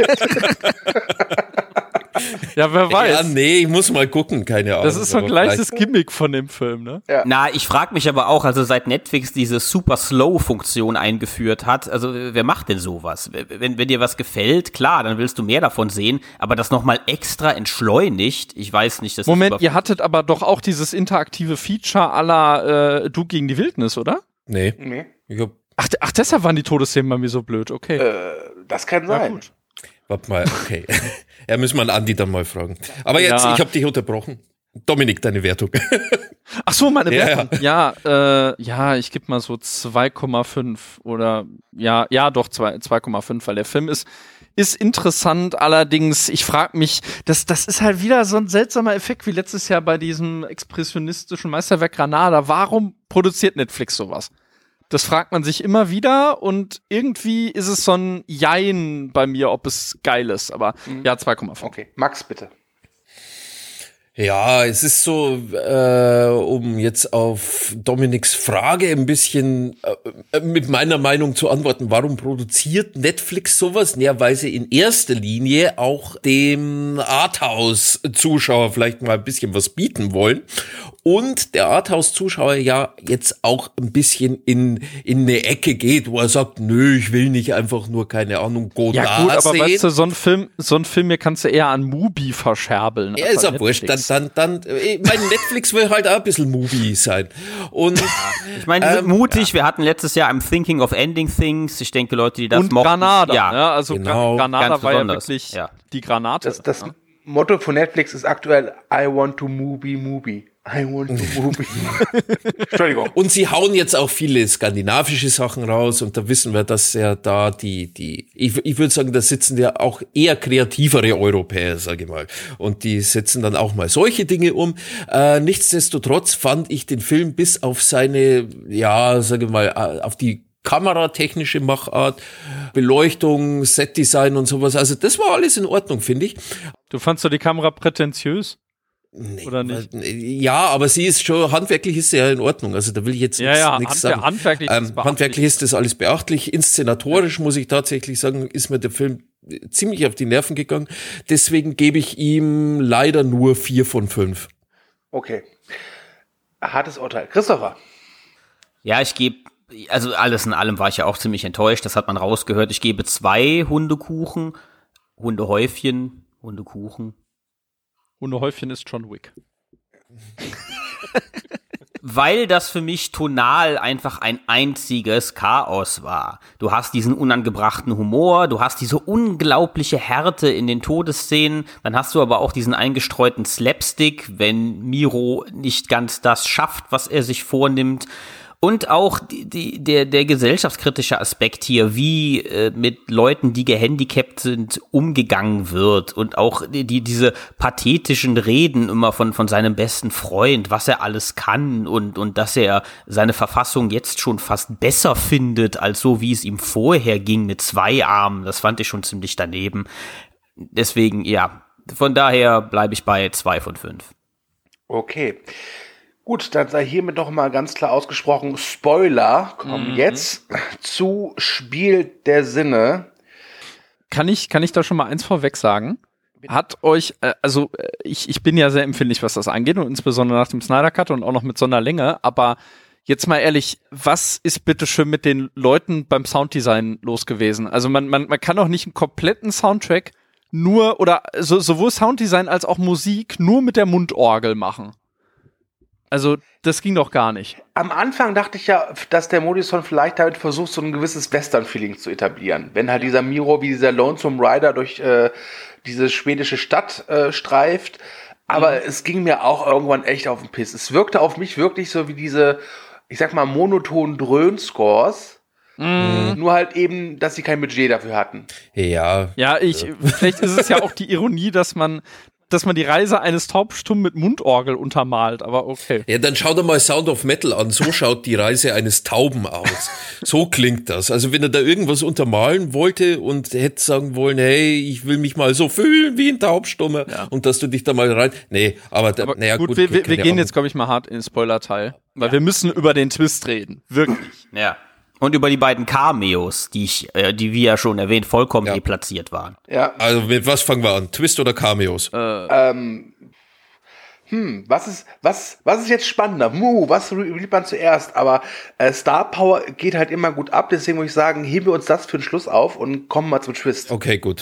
Ja, wer weiß. Ja, nee, ich muss mal gucken, keine Ahnung. Das ist so ein aber gleiches vielleicht- Gimmick von dem Film, ne? Na, ich frage mich aber auch, also seit Netflix diese Super Slow-Funktion eingeführt hat, also wer macht denn sowas? Wenn, wenn dir was gefällt, klar, dann willst du mehr davon sehen, aber das nochmal extra entschleunigt, ich weiß nicht, das Moment, ist ihr hattet aber doch auch dieses interaktive Feature à la äh, Du gegen die Wildnis, oder? Nee, Nee, ich hab, Ach, ach, deshalb waren die Todesszenen bei mir so blöd, okay. äh, das kann Ja, sein. gut. warte mal, okay. Ja, müssen wir einen Andi dann mal fragen. Aber jetzt, Ja. ich habe dich unterbrochen. Dominik, deine Wertung. Ach so, meine Ja, Wertung. Ja, ja, äh, ja ich gebe mal so zwei Komma fünf oder ja, ja, doch zwei Komma fünf, weil der Film ist ist interessant, allerdings, ich frage mich, das, das ist halt wieder so ein seltsamer Effekt wie letztes Jahr bei diesem expressionistischen Meisterwerk Granada. Warum produziert Netflix sowas? Das fragt man sich immer wieder und irgendwie ist es so ein Jein bei mir, ob es geil ist, aber Mhm. ja, zwei Komma fünf. Okay, Max, bitte. Ja, es ist so, äh, um jetzt auf Dominiks Frage ein bisschen äh, mit meiner Meinung zu antworten, warum produziert Netflix sowas? Ja, weil sie in erster Linie auch dem Arthouse-Zuschauer vielleicht mal ein bisschen was bieten wollen. Und der Arthouse-Zuschauer ja jetzt auch ein bisschen in in eine Ecke geht, wo er sagt, nö, ich will nicht einfach nur, keine Ahnung, Godard Ja gut, aber sehen. weißt du, so ein Film, so ein Film hier kannst du eher an Mubi verscherbeln. Ja, als ist an ja wurscht. Dann, Netflix. dann, dann, äh, mein Netflix will halt auch ein bisschen Movie sein. Und Ich meine, die sind Ähm, mutig. Wir hatten letztes Jahr I'm Thinking of Ending Things. Ich denke, Leute, die das Und mochten. Granada, ja, ne? Also genau, Gra- Granada ganz war ja besonders, wirklich ja. die Granate. Das, das Motto von Netflix ist aktuell I want to movie movie. I want to movie. Entschuldigung. Und sie hauen jetzt auch viele skandinavische Sachen raus und da wissen wir, dass ja da die, die, ich, ich würde sagen, da sitzen ja auch eher kreativere Europäer, sage ich mal. Und die setzen dann auch mal solche Dinge um. Äh, nichtsdestotrotz fand ich den Film bis auf seine, ja, sage ich mal, auf die kameratechnische Machart, Beleuchtung, Setdesign und sowas. Also das war alles in Ordnung, finde ich. Du fandst doch die Kamera prätentiös? Nee, oder nicht? Ja, aber sie ist schon, handwerklich ist sie ja in Ordnung. Also da will ich jetzt ja, nichts, ja, nichts handwer- sagen. Handwerklich, ähm, ist handwerklich ist das alles beachtlich. Inszenatorisch, muss ich tatsächlich sagen, ist mir der Film ziemlich auf die Nerven gegangen. Deswegen gebe ich ihm leider nur vier von fünf. Okay. Hartes Urteil. Christopher. Ja, ich gebe, also alles in allem war ich ja auch ziemlich enttäuscht, das hat man rausgehört. Ich gebe zwei Hundekuchen, Hundehäufchen, Hundekuchen. Hundehäufchen ist John Wick. Weil das für mich tonal einfach ein einziges Chaos war. Du hast diesen unangebrachten Humor, du hast diese unglaubliche Härte in den Todesszenen, dann hast du aber auch diesen eingestreuten Slapstick, wenn Miro nicht ganz das schafft, was er sich vornimmt. Und auch die, die, der, der gesellschaftskritische Aspekt hier, wie äh, mit Leuten, die gehandicapt sind, umgegangen wird. Und auch die, die, diese pathetischen Reden immer von, von seinem besten Freund, was er alles kann und, und dass er seine Verfassung jetzt schon fast besser findet, als so wie es ihm vorher ging mit zwei Armen. Das fand ich schon ziemlich daneben. Deswegen, ja, von daher bleibe ich bei zwei von fünf. Okay. Gut, dann sei hiermit noch mal ganz klar ausgesprochen, Spoiler kommen mhm. jetzt zu Spiel der Sinne. Kann ich, kann ich da schon mal eins vorweg sagen? Hat euch, äh, also ich, ich bin ja sehr empfindlich, was das angeht und insbesondere nach dem Snyder Cut und auch noch mit so einer Länge, aber jetzt mal ehrlich, was ist bitte schön mit den Leuten beim Sounddesign los gewesen? Also man, man, man kann doch nicht einen kompletten Soundtrack nur, oder so, sowohl Sounddesign als auch Musik nur mit der Mundorgel machen. Also, das ging doch gar nicht. Am Anfang dachte ich ja, dass der Modison vielleicht damit versucht, so ein gewisses Western-Feeling zu etablieren. Wenn halt dieser Miro wie dieser Lonesome Rider durch äh, diese schwedische Stadt äh, streift. Aber mhm. es ging mir auch irgendwann echt auf den Piss. Es wirkte auf mich wirklich so wie diese, ich sag mal, monotonen Dröhn-Scores. Mhm. Nur halt eben, dass sie kein Budget dafür hatten. Ja. Ja, ich, vielleicht ist es ja auch die Ironie, dass man dass man die Reise eines Taubstummen mit Mundorgel untermalt, aber okay. Ja, dann schau dir mal Sound of Metal an. So schaut die Reise eines Tauben aus. So klingt das. Also wenn er da irgendwas untermalen wollte und hätte sagen wollen, hey, ich will mich mal so fühlen wie ein Taubstummer ja. und dass du dich da mal rein... Nee, aber... Da, aber naja, gut, gut, wir, wir, wir gehen auch. jetzt, glaube ich, mal hart in den Spoiler-Teil, weil ja. wir müssen über den Twist reden. Wirklich. Ja. Und über die beiden Cameos, die ich, äh, die wie ja schon erwähnt, vollkommen ja. deplatziert waren. Ja. Also mit was fangen wir an? Twist oder Cameos? Äh. Ähm, hm, was ist, was, was ist jetzt spannender? Mu, was liebt man zuerst? Aber äh, Star Power geht halt immer gut ab, deswegen muss ich sagen, heben wir uns das für den Schluss auf und kommen mal zum Twist. Okay, gut.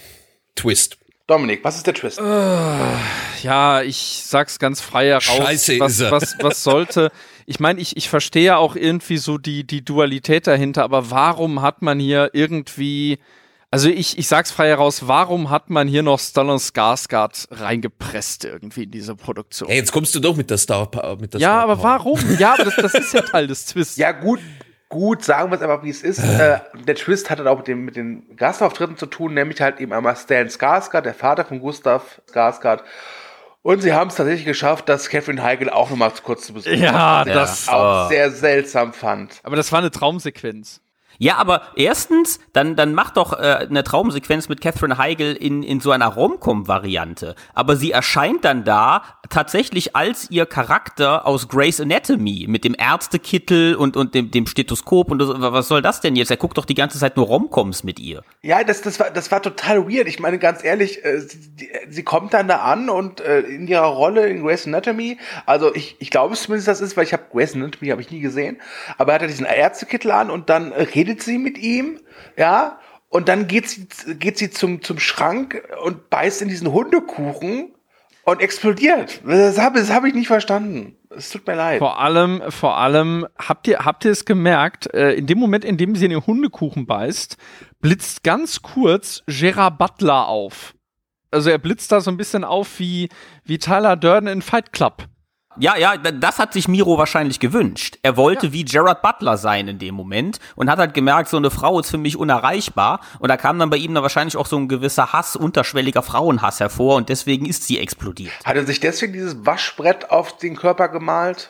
Twist. Dominik, was ist der Twist? Uh, ja, ich sag's ganz frei heraus. Scheiße was, ist er. Was, was sollte... Ich meine, ich, ich verstehe ja auch irgendwie so die, die Dualität dahinter, aber warum hat man hier irgendwie, also ich, ich sag's frei heraus, warum hat man hier noch Stellan Skarsgård reingepresst irgendwie in diese Produktion? Hey, jetzt kommst du doch mit der Star Power. Mit der ja, Star aber Power. warum? Ja, aber das, das ist ja Teil des Twists. Ja, gut, gut, sagen wir es einfach, wie es ist. Äh, der Twist hat halt auch mit, dem, mit den Gastauftritten zu tun, nämlich halt eben einmal Stellan Skarsgård, der Vater von Gustav Skarsgård. Und sie haben es tatsächlich geschafft, dass Catherine Heigl auch noch mal kurz zu besuchen Ja, hat, das ich auch sehr seltsam fand. Aber das war eine Traumsequenz. Ja, aber erstens, dann, dann mach doch äh, eine Traumsequenz mit Catherine Heigl in, in so einer Rom-Com-Variante. Aber sie erscheint dann da tatsächlich als ihr Charakter aus Grey's Anatomy mit dem Ärztekittel und, und dem, dem Stethoskop. Und das, was soll das denn jetzt? Er guckt doch die ganze Zeit nur Rom-Coms mit ihr. Ja, das, das, war, das war total weird. Ich meine, ganz ehrlich, äh, sie, die, sie kommt dann da an und äh, in ihrer Rolle in Grey's Anatomy, also ich, ich glaube zumindest, das ist, weil ich habe Grey's Anatomy habe ich nie gesehen, aber er hat ja diesen Ärztekittel an und dann äh, redet sie mit ihm, ja, und dann geht sie, geht sie zum, zum Schrank und beißt in diesen Hundekuchen und explodiert. Das habe das hab ich nicht verstanden. Es tut mir leid. Vor allem, vor allem, habt ihr, habt ihr es gemerkt, äh, in dem Moment, in dem sie in den Hundekuchen beißt, blitzt ganz kurz Gerard Butler auf. Also er blitzt da so ein bisschen auf wie, wie Tyler Durden in Fight Club. Ja, ja, das hat sich Miro wahrscheinlich gewünscht. Er wollte ja. wie Gerard Butler sein in dem Moment und hat halt gemerkt, so eine Frau ist für mich unerreichbar. Und da kam dann bei ihm dann wahrscheinlich auch so ein gewisser Hass, unterschwelliger Frauenhass hervor und deswegen ist sie explodiert. Hat er sich deswegen dieses Waschbrett auf den Körper gemalt?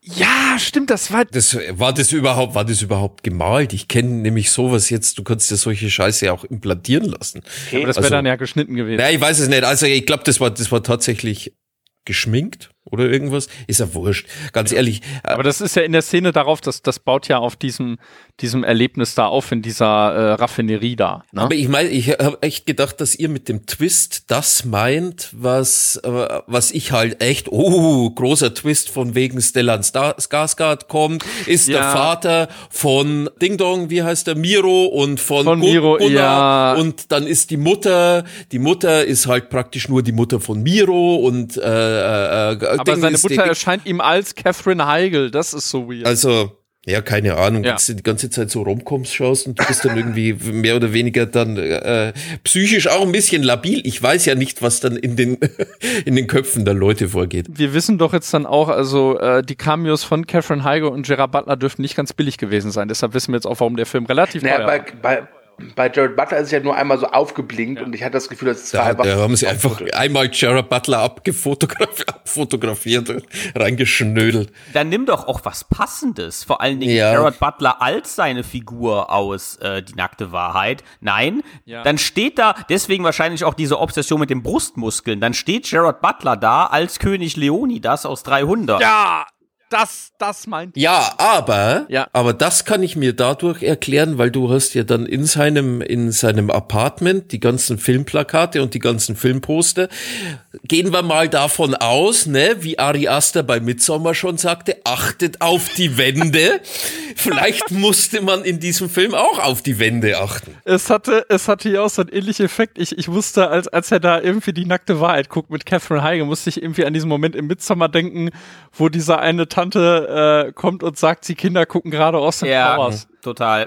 Ja, stimmt, das war... Das, war das überhaupt, war das überhaupt gemalt? Ich kenne nämlich sowas jetzt, du kannst dir solche Scheiße auch implantieren lassen. Okay. Aber das wäre also, dann ja geschnitten gewesen. Ja, ich weiß es nicht. Also ich glaube, das war, das war tatsächlich geschminkt oder irgendwas. Ist ja wurscht, ganz ehrlich. Aber das ist ja in der Szene darauf, dass das baut ja auf diesem, diesem Erlebnis da auf, in dieser äh, Raffinerie da. Ne? Aber ich meine, ich habe echt gedacht, dass ihr mit dem Twist das meint, was äh, was ich halt echt, oh, großer Twist von wegen Stellan Skarsgård kommt, ist ja. der Vater von Ding Dong, wie heißt der, Miro und von, von Gun- Miro, Gunnar ja. Und dann ist die Mutter, die Mutter ist halt praktisch nur die Mutter von Miro und äh, äh, aber seine Mutter erscheint ihm als Catherine Heigl, das ist so weird. Also, ja, keine Ahnung, ja. wenn du die ganze Zeit so Romcoms schaust und du bist dann irgendwie mehr oder weniger dann äh, psychisch auch ein bisschen labil. Ich weiß ja nicht, was dann in den in den Köpfen der Leute vorgeht. Wir wissen doch jetzt dann auch, also äh, die Cameos von Catherine Heigl und Gerard Butler dürften nicht ganz billig gewesen sein. Deshalb wissen wir jetzt auch, warum der Film relativ naja, teuer bei, war. Bei Bei Gerard Butler ist es ja nur einmal so aufgeblinkt ja. und ich hatte das Gefühl, dass es da, einfach... Da haben sie einfach Foto. einmal Gerard Butler abgefotografiert, abfotografiert und reingeschnödelt. Dann nimm doch auch was Passendes. Vor allen Dingen ja. Gerard Butler als seine Figur aus äh, Die nackte Wahrheit. Nein, ja. dann steht da, deswegen wahrscheinlich auch diese Obsession mit den Brustmuskeln, dann steht Gerard Butler da als König Leonidas aus dreihundert. Ja! Das, das meint Ja, aber, ja. aber das kann ich mir dadurch erklären, weil du hast ja dann in seinem, in seinem Apartment die ganzen Filmplakate und die ganzen Filmposter. Gehen wir mal davon aus, ne, wie Ari Aster bei Midsommar schon sagte, achtet auf die Wände. Vielleicht musste man in diesem Film auch auf die Wände achten. Es hatte, es hatte ja auch so einen ähnlichen Effekt. Ich, ich wusste, als, als er da irgendwie die nackte Wahrheit guckt mit Catherine Heigl, musste ich irgendwie an diesen Moment im Midsommar denken, wo dieser eine Tante äh, kommt und sagt, die Kinder gucken gerade Austin ja, Powers. Total.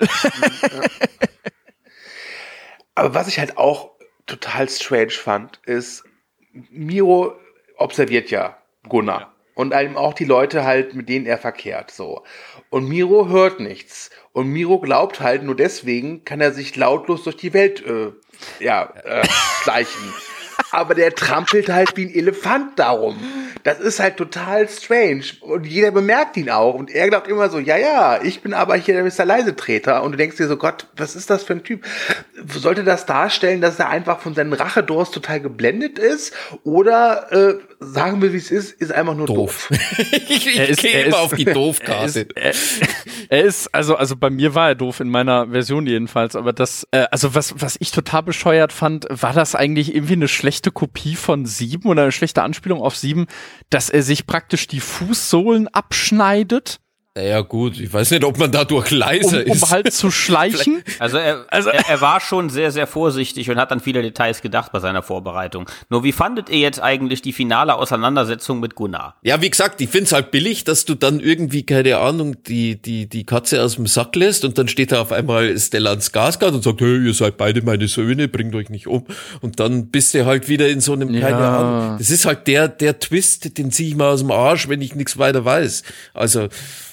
Aber was ich halt auch total strange fand, ist, Miro observiert ja Gunnar. Ja. Und einem auch die Leute halt, mit denen er verkehrt, so. Und Miro hört nichts. Und Miro glaubt halt, nur deswegen kann er sich lautlos durch die Welt, äh, ja, äh, schleichen. Aber der trampelt halt wie ein Elefant darum. Das ist halt total strange. Und jeder bemerkt ihn auch. Und er glaubt immer so, ja, ja, ich bin aber hier der Mister Leisetreter. Und du denkst dir so, Gott, was ist das für ein Typ? Sollte das darstellen, dass er einfach von seinem Rachedurst total geblendet ist? Oder, äh, sagen wir, wie es ist, ist einfach nur doof. doof. ich ich gehe immer auf die Doofkarte. Er, er ist, also, also bei mir war er doof, in meiner Version jedenfalls. Aber das, äh, also was, was ich total bescheuert fand, war das eigentlich irgendwie eine schlechte Kopie von Sieben oder eine schlechte Anspielung auf Sieben, dass er sich praktisch die Fußsohlen abschneidet. Naja gut, ich weiß nicht, ob man dadurch leiser um, um ist. Um halt zu schleichen. Also, er, also er, er war schon sehr, sehr vorsichtig und hat an viele Details gedacht bei seiner Vorbereitung. Nur wie fandet ihr jetzt eigentlich die finale Auseinandersetzung mit Gunnar? Ja, wie gesagt, ich find's halt billig, dass du dann irgendwie, keine Ahnung, die die die Katze aus dem Sack lässt und dann steht da auf einmal Stellan Skarsgård und sagt, hey, ihr seid beide meine Söhne, bringt euch nicht um. Und dann bist du halt wieder in so einem, ja. keine Ahnung. Das ist halt der der Twist, den zieh ich mal aus dem Arsch, wenn ich nichts weiter weiß. Also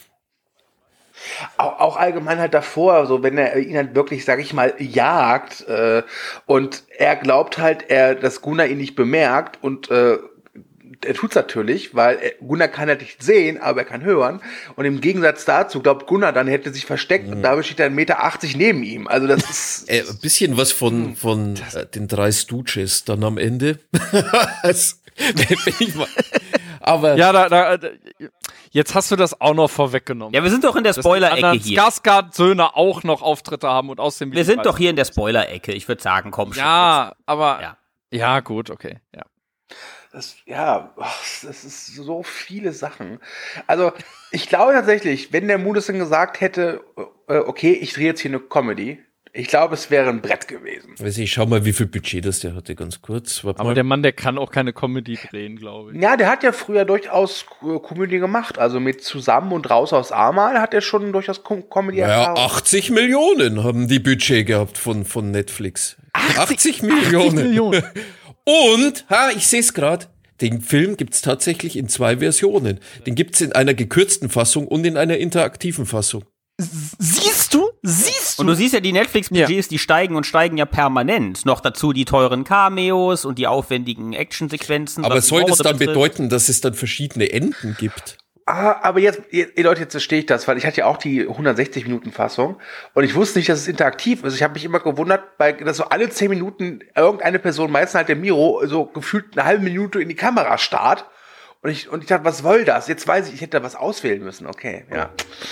Auch, auch allgemein halt davor, so wenn er ihn halt wirklich, sag ich mal, jagt äh, und er glaubt halt, er, dass Gunnar ihn nicht bemerkt und äh, er tut's natürlich, weil er, Gunnar kann halt nicht sehen, aber er kann hören und im Gegensatz dazu glaubt Gunnar dann, er hätte sich versteckt mhm. und dabei steht er einen Meter achtzig neben ihm. Also das ist... äh, ein bisschen was von, von äh, den drei Stooges dann am Ende. also, wenn ich mal, aber... Ja, da... da Jetzt hast du das auch noch vorweggenommen. Ja, wir sind doch in der Spoiler-Ecke hier. Dass Skarsgård-Söhne auch noch Auftritte haben und aus dem... Wir sind doch hier in der Spoiler-Ecke. Ich würde sagen, komm schon. Ja, jetzt. aber... Ja. ja, gut, okay. Ja, das, ja, das ist so viele Sachen. Also, ich glaube tatsächlich, wenn der Mudison gesagt hätte, okay, ich drehe jetzt hier eine Comedy, ich glaube, es wäre ein Brett gewesen. Weiß ich, schau mal, wie viel Budget das der hatte, ganz kurz. Warte aber mal. der Mann, der kann auch keine Comedy drehen, glaube ich. Ja, der hat ja früher durchaus Comedy gemacht. Also mit Zusammen und Raus aus Amal hat er schon durchaus Com- Comedy erfahren. Ja, achtzig Millionen haben die Budget gehabt von, von Netflix. achtzig, achtzig Millionen. achtzig Millionen. Und, ha, ich sehe es gerade. Den Film gibt's tatsächlich in zwei Versionen. Den gibt's in einer gekürzten Fassung und in einer interaktiven Fassung. Siehst du? Siehst du? Und du siehst ja, die Netflix-Budgets, ja. die steigen und steigen ja permanent. Noch dazu die teuren Cameos und die aufwendigen Actionsequenzen. Aber soll das dann betrifft. bedeuten, dass es dann verschiedene Enden gibt? Ah, aber jetzt, ihr, ihr Leute, jetzt verstehe ich das, weil ich hatte ja auch die hundertsechzig Minuten Fassung und ich wusste nicht, dass es interaktiv ist. Ich habe mich immer gewundert, bei, dass so alle zehn Minuten irgendeine Person, meistens halt der Miro, so gefühlt eine halbe Minute in die Kamera starrt. Und ich, und ich dachte, was soll das? Jetzt weiß ich, ich hätte da was auswählen müssen. Okay, ja.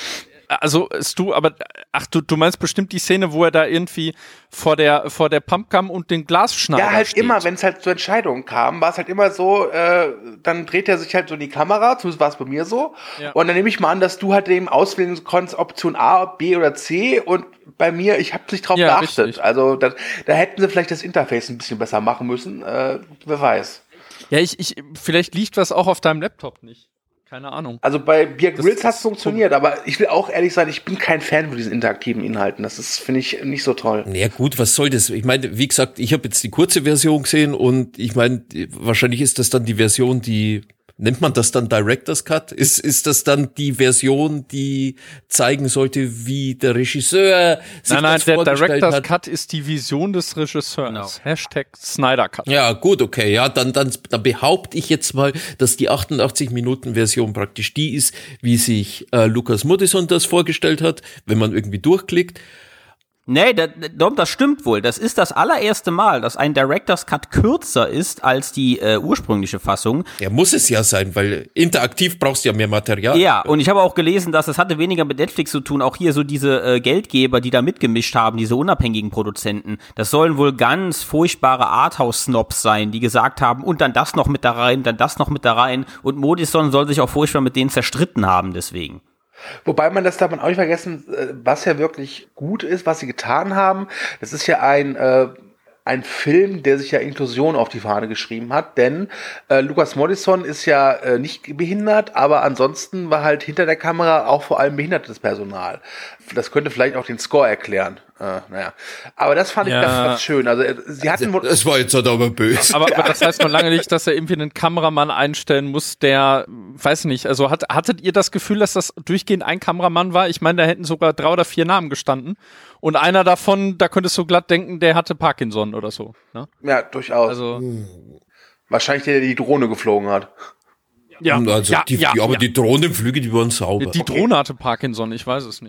Also, ist du, aber, ach, du, du meinst bestimmt die Szene, wo er da irgendwie vor der, vor der Pumpcam und den Glasschneider Ja, halt steht. immer, wenn es halt zur Entscheidung kam, war es halt immer so, äh, dann dreht er sich halt so in die Kamera, zumindest war es bei mir so. Ja. Und dann nehme ich mal an, dass du halt eben auswählen konntest, Option A, B oder C. Und bei mir, ich habe nicht drauf ja, geachtet. Richtig. Also, da, da hätten sie vielleicht das Interface ein bisschen besser machen müssen. Äh, wer weiß. Ja, ich, ich, vielleicht liegt was auch auf deinem Laptop nicht. Keine Ahnung. Also bei Beer Grylls hat es funktioniert, aber ich will auch ehrlich sein, ich bin kein Fan von diesen interaktiven Inhalten. Das ist, finde ich, nicht so toll. Ja gut, was soll das? Ich meine, wie gesagt, ich habe jetzt die kurze Version gesehen und ich meine, wahrscheinlich ist das dann die Version, die, nennt man das dann Director's Cut? Ist, ist das dann die Version, die zeigen sollte, wie der Regisseur sich nein, nein, das vorgestellt hat? Nein, der Director's Cut ist die Vision des Regisseurs. No. Hashtag Snyder Cut. Ja, gut, okay. Ja, dann, dann, dann behaupte ich jetzt mal, dass die achtundachtzig Minuten Version praktisch die ist, wie sich äh, Lucas Moodysson das vorgestellt hat, wenn man irgendwie durchklickt. Nee, das, das stimmt wohl. Das ist das allererste Mal, dass ein Director's Cut kürzer ist als die äh, ursprüngliche Fassung. Ja, muss es ja sein, weil interaktiv brauchst du ja mehr Material. Ja, und ich habe auch gelesen, dass es hatte weniger mit Netflix zu tun. Auch hier so diese äh, Geldgeber, die da mitgemischt haben, diese unabhängigen Produzenten. Das sollen wohl ganz furchtbare Arthouse-Snobs sein, die gesagt haben, und dann das noch mit da rein, dann das noch mit da rein. Und Moodysson soll sich auch furchtbar mit denen zerstritten haben deswegen. Wobei man das darf man auch nicht vergessen, was ja wirklich gut ist, was sie getan haben. Das ist ja ein äh, ein Film, der sich ja Inklusion auf die Fahne geschrieben hat, denn äh, Lucas Moodysson ist ja äh, nicht behindert, aber ansonsten war halt hinter der Kamera auch vor allem behindertes Personal. Das könnte vielleicht auch den Score erklären. Äh, naja, aber das fand ich ja ganz, ganz schön. Also sie hatten wohl, das war jetzt halt aber böse. Aber, aber das heißt noch lange nicht, dass er irgendwie einen Kameramann einstellen muss, der, weiß nicht, also hat, hattet ihr das Gefühl, dass das durchgehend ein Kameramann war? Ich meine, da hätten sogar drei oder vier Namen gestanden und einer davon, da könntest du glatt denken, der hatte Parkinson oder so. Ne? Ja, durchaus. Also hm. Wahrscheinlich der, der die Drohne geflogen hat. Ja, also ja, die, ja, die, aber ja. die Drohnenflüge, die waren sauber. Die Drohne okay. hatte Parkinson, ich weiß es nicht.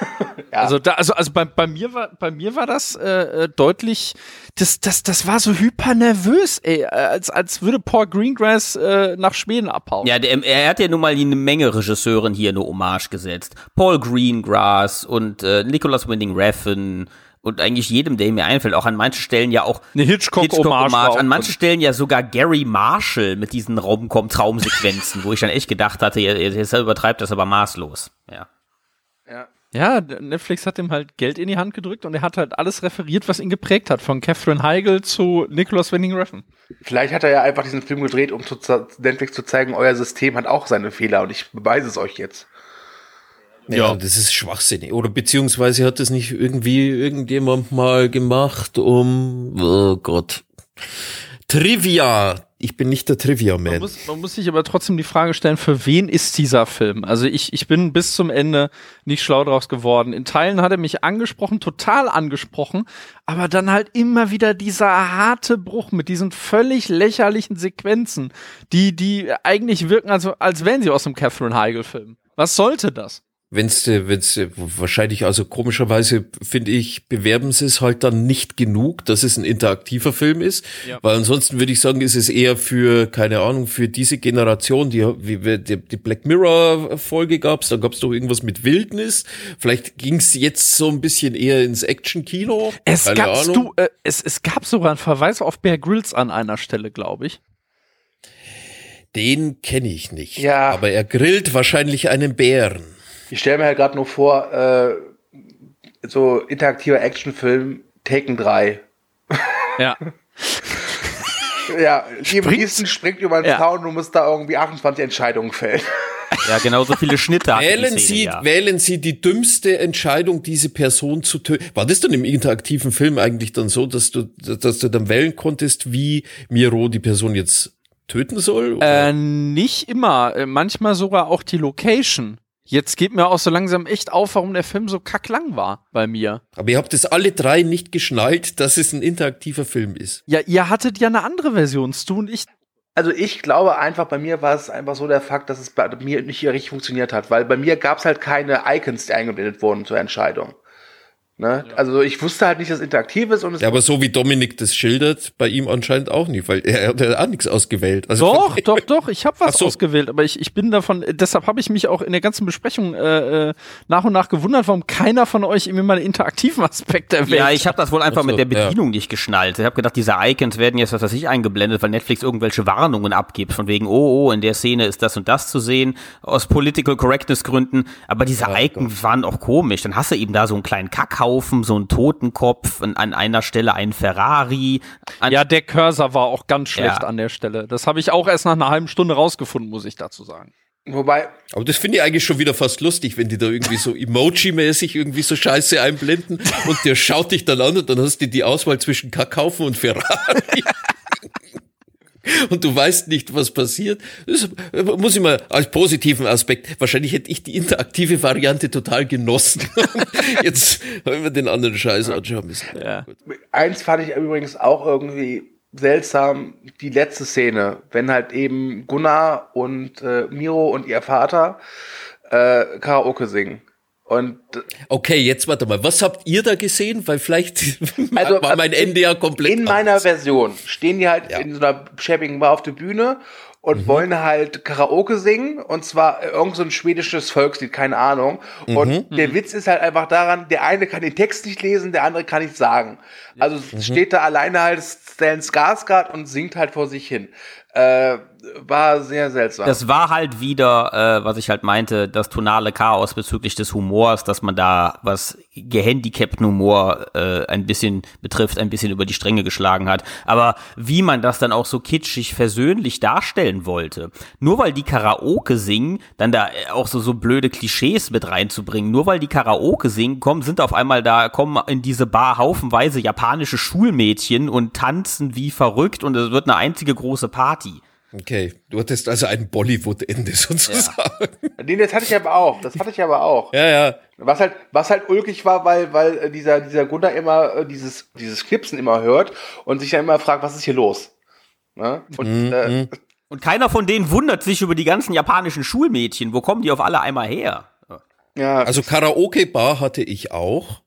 ja. Also, da, also, also bei, bei mir war, bei mir war das äh, deutlich, das, das, das war so hyper nervös, ey, als, als würde Paul Greengrass äh, nach Schweden abhauen. Ja, der, er hat ja nun mal eine Menge Regisseuren hier eine Hommage gesetzt. Paul Greengrass und äh, Nicholas Winding Refn. Und eigentlich jedem, der mir einfällt, auch an manchen Stellen ja auch eine Hitchcock-Hommage. Hitchcock an manchen Stellen ja sogar Gary Marshall mit diesen Rom-Com-Traumsequenzen, wo ich dann echt gedacht hatte, er, er übertreibt das aber maßlos. Ja. Ja. Ja, Netflix hat ihm halt Geld in die Hand gedrückt und er hat halt alles referiert, was ihn geprägt hat, von Catherine Heigl zu Nicholas Winding Refn. Vielleicht hat er ja einfach diesen Film gedreht, um zu Netflix zu zeigen, euer System hat auch seine Fehler und ich beweise es euch jetzt. Ja, ja, das ist schwachsinnig. Oder beziehungsweise hat das nicht irgendwie irgendjemand mal gemacht, um, oh Gott, Trivia. Ich bin nicht der Trivia-Man. Man muss, man muss sich aber trotzdem die Frage stellen, für wen ist dieser Film? Also ich, ich bin bis zum Ende nicht schlau draus geworden. In Teilen hat er mich angesprochen, total angesprochen, aber dann halt immer wieder dieser harte Bruch mit diesen völlig lächerlichen Sequenzen, die, die eigentlich wirken, als, als wären sie aus einem Catherine Heigl-Film. Was sollte das? Wenn's, wenn's, wahrscheinlich, also komischerweise finde ich, bewerben sie es halt dann nicht genug, dass es ein interaktiver Film ist, ja. Weil ansonsten würde ich sagen, ist es eher für, keine Ahnung, für diese Generation, die, wie, die, die Black Mirror Folge gab's, da gab's doch irgendwas mit Wildnis, vielleicht ging's jetzt so ein bisschen eher ins Action-Kino, es keine gab's Ahnung. Du, äh, es, es gab sogar einen Verweis auf Bear Grylls an einer Stelle, glaube ich. Den kenne ich nicht, ja. Aber er grillt wahrscheinlich einen Bären. Ich stelle mir halt gerade nur vor, äh, so interaktiver Actionfilm, Taken drei. Ja. ja, Liam Neeson springt über den ja. Zaun und du musst da irgendwie achtundzwanzig Entscheidungen fällen. Ja, genau so viele Schnitte hat wählen die Szene, Sie, ja. wählen Sie die dümmste Entscheidung, diese Person zu töten. War das dann im interaktiven Film eigentlich dann so, dass du, dass du dann wählen konntest, wie Miro die Person jetzt töten soll? Oder? Äh, nicht immer. Manchmal sogar auch die Location. Jetzt geht mir auch so langsam echt auf, warum der Film so kacklang war bei mir. Aber ihr habt es alle drei nicht geschnallt, dass es ein interaktiver Film ist. Ja, ihr hattet ja eine andere Version, Stu und ich. Also ich glaube einfach, bei mir war es einfach so der Fakt, dass es bei mir nicht richtig funktioniert hat, weil bei mir gab es halt keine Icons, die eingeblendet wurden zur Entscheidung. Ne? Ja. Also ich wusste halt nicht, dass es interaktiv ist. Und es ja, aber so wie Dominik das schildert, bei ihm anscheinend auch nicht, weil er hat ja auch nichts ausgewählt. Also doch, doch, doch, ich habe was so. ausgewählt, aber ich, ich bin davon, deshalb habe ich mich auch in der ganzen Besprechung äh, nach und nach gewundert, warum keiner von euch irgendwie mal einen interaktiven Aspekt erwähnt. Ja, ich habe das wohl einfach so, mit der Bedienung ja. nicht geschnallt. Ich habe gedacht, diese Icons werden jetzt, was weiß ich, eingeblendet, weil Netflix irgendwelche Warnungen abgibt, von wegen, oh, oh, in der Szene ist das und das zu sehen, aus Political Correctness Gründen, aber diese ja, Icons doch. waren auch komisch. Dann hast du eben da so einen kleinen Kackhaufen, so einen Totenkopf, an einer Stelle ein Ferrari. Ja, der Cursor war auch ganz schlecht ja. an der Stelle. Das habe ich auch erst nach einer halben Stunde rausgefunden, muss ich dazu sagen. Wobei. Aber das finde ich eigentlich schon wieder fast lustig, wenn die da irgendwie so Emoji-mäßig irgendwie so Scheiße einblenden und der schaut dich dann an und dann hast du die Auswahl zwischen Kackhaufen und Ferrari. Und du weißt nicht, was passiert. Das muss ich mal als positiven Aspekt. Wahrscheinlich hätte ich die interaktive Variante total genossen. Jetzt haben wir den anderen Scheiß anschauen müssen. Ja. Eins fand ich übrigens auch irgendwie seltsam, die letzte Szene, wenn halt eben Gunnar und äh, Miro und ihr Vater äh, Karaoke singen. Und okay, jetzt warte mal, was habt ihr da gesehen? Weil vielleicht also, war mein Ende ja komplett in meiner anders. Version stehen die halt ja. in so einer schäbigen Bar auf der Bühne und mhm. wollen halt Karaoke singen, und zwar irgend so ein schwedisches Volkslied, keine Ahnung. Mhm. Und der Witz ist halt einfach daran, der eine kann den Text nicht lesen, der andere kann nicht sagen. Also mhm. steht da alleine halt Stellan Skarsgård und singt halt vor sich hin. Äh, war sehr seltsam. Das war halt wieder, äh, was ich halt meinte, das tonale Chaos bezüglich des Humors, dass man da, was gehandicapten Humor äh, ein bisschen betrifft, ein bisschen über die Stränge geschlagen hat. Aber wie man das dann auch so kitschig versöhnlich darstellen wollte, nur weil die Karaoke singen, dann da auch so so blöde Klischees mit reinzubringen, nur weil die Karaoke singen, kommen, sind auf einmal da, kommen in diese Bar haufenweise japanische Schulmädchen und tanzen wie verrückt und es wird eine einzige große Party. Okay, du hattest also ein Bollywood-Ende sozusagen. Ja. Den das hatte ich aber auch. Das hatte ich aber auch. Ja, ja. Was halt, was halt ulkig war, weil, weil dieser, dieser Gunnar immer äh, dieses, dieses Knipsen immer hört und sich dann immer fragt, was ist hier los? Ne? Und, mhm. äh, und keiner von denen wundert sich über die ganzen japanischen Schulmädchen. Wo kommen die auf alle einmal her? Ja. Also Karaoke-Bar hatte ich auch.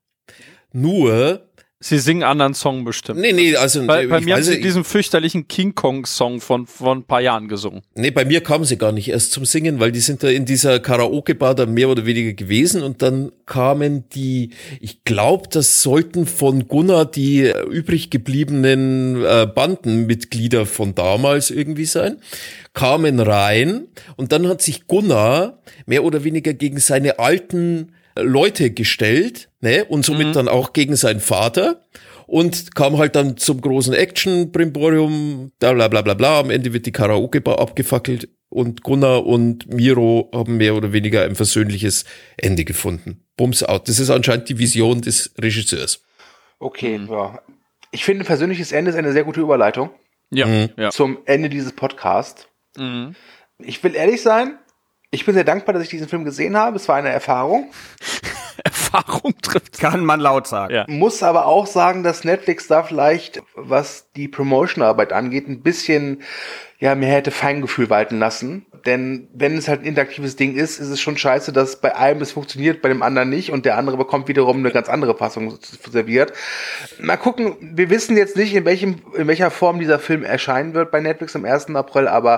Nur Sie singen einen anderen Song bestimmt. Nee, nee, also bei, bei mir haben sie ich, diesen fürchterlichen King Kong-Song von, von ein paar Jahren gesungen. Nee, bei mir kamen sie gar nicht erst zum Singen, weil die sind da in dieser Karaoke-Bar da mehr oder weniger gewesen und dann kamen die, ich glaube, das sollten von Gunnar die übrig gebliebenen äh, Bandenmitglieder von damals irgendwie sein, kamen rein und dann hat sich Gunnar mehr oder weniger gegen seine alten Leute gestellt, ne, und somit mhm. dann auch gegen seinen Vater und kam halt dann zum großen Action-Brimborium, bla bla bla bla, am Ende wird die Karaoke-Bar abgefackelt und Gunnar und Miro haben mehr oder weniger ein versöhnliches Ende gefunden. Bums out. Das ist anscheinend die Vision des Regisseurs. Okay, mhm. ja. Ich finde, persönliches Ende ist eine sehr gute Überleitung. Ja. Mhm. ja. Zum Ende dieses Podcasts. Mhm. Ich will ehrlich sein, ich bin sehr dankbar, dass ich diesen Film gesehen habe. Es war eine Erfahrung. Erfahrung trifft. Kann man laut sagen. Ja. Muss aber auch sagen, dass Netflix da vielleicht, was die Promotion-Arbeit angeht, ein bisschen, ja, mir hätte Feingefühl walten lassen. Denn wenn es halt ein interaktives Ding ist, ist es schon scheiße, dass bei einem es funktioniert, bei dem anderen nicht und der andere bekommt wiederum eine ganz andere Fassung serviert. Mal gucken, wir wissen jetzt nicht, in welchem, in welcher Form dieser Film erscheinen wird bei Netflix am ersten April, aber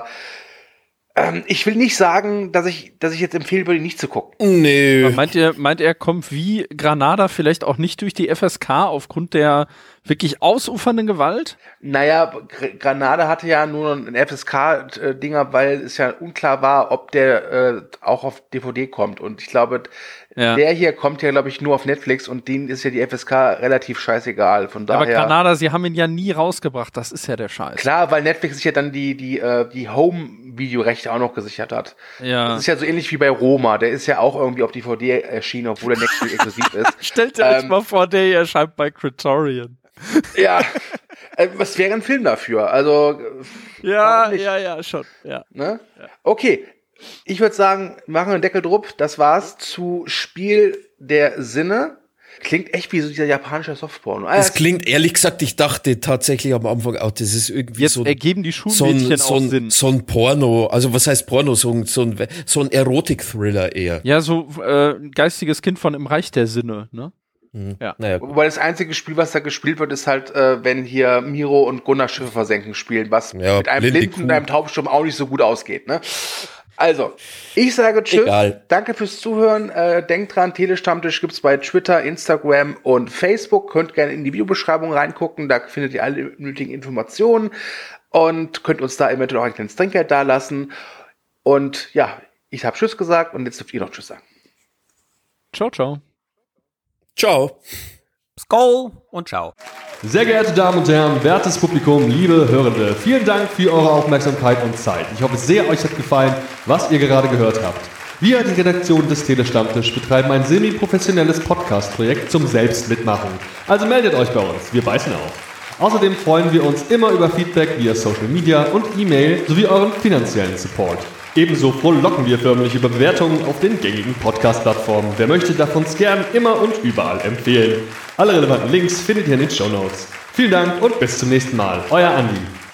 Ähm, ich will nicht sagen, dass ich, dass ich jetzt empfehlen würde, ihn nicht zu gucken. Nee. Meint ihr, meint er, kommt wie Granada vielleicht auch nicht durch die F S K aufgrund der wirklich ausufernden Gewalt? Naja, Gr- Granada hatte ja nur ein F S K-Dinger, weil es ja unklar war, ob der äh, auch auf D V D kommt. Und ich glaube, ja. der hier kommt ja, glaube ich, nur auf Netflix und denen ist ja die F S K relativ scheißegal. Von daher. Aber Granada, sie haben ihn ja nie rausgebracht. Das ist ja der Scheiß. Klar, weil Netflix sich ja dann die, die, äh, die Home-Videorechte auch noch gesichert hat. Ja. Das ist ja so ähnlich wie bei Roma. Der ist ja auch irgendwie auf D V D erschienen, obwohl der Netflix exklusiv ist. Stellt ihr ähm, euch mal vor, der hier erscheint bei Criterion. Ja, äh, was wäre ein Film dafür? Also ja, ja, ja, schon. Ja. Ne? Ja. Okay, ich würde sagen, machen wir einen Deckel drauf. Das war's zu Spiel der Sinne. Klingt echt wie so dieser japanische Softporno. Das klingt, ehrlich gesagt, ich dachte tatsächlich am Anfang auch, das ist irgendwie Jetzt so ein, ergeben die so Schulmädchen ein, so auch ein, Sinn. so ein Porno, also was heißt Porno, so ein, so ein, so ein Erotik-Thriller eher. Ja, so äh, ein geistiges Kind von Im Reich der Sinne, ne? Mhm. Ja. Naja, Wobei das einzige Spiel, was da gespielt wird, ist halt, äh, wenn hier Miro und Gunnar Schiffe versenken spielen, was Ja, mit einem blinde Blinden Kuh. und einem Taubstummen auch nicht so gut ausgeht, ne? Also, ich sage tschüss. Egal. Danke fürs Zuhören. Äh, denkt dran, Telestammtisch gibt's bei Twitter, Instagram und Facebook. Könnt gerne in die Videobeschreibung reingucken. Da findet ihr alle nötigen Informationen und könnt uns da eventuell auch ein kleines Trinkgeld dalassen. Und ja, ich habe Tschüss gesagt und jetzt dürft ihr noch Tschüss sagen. Ciao, ciao. ciao. Skol und ciao. Sehr geehrte Damen und Herren, wertes Publikum, liebe Hörende, vielen Dank für eure Aufmerksamkeit und Zeit. Ich hoffe sehr, euch hat gefallen, was ihr gerade gehört habt. Wir, die Redaktion des Telestammtisch, betreiben ein semi-professionelles Podcast-Projekt zum Selbstmitmachen. Also meldet euch bei uns, wir beißen auf. Außerdem freuen wir uns immer über Feedback via Social Media und E-Mail sowie euren finanziellen Support. Ebenso frohlocken wir förmlich über Bewertungen auf den gängigen Podcast-Plattformen. Wer möchte, darf uns gern immer und überall empfehlen. Alle relevanten Links findet ihr in den Shownotes. Vielen Dank und bis zum nächsten Mal. Euer Andi.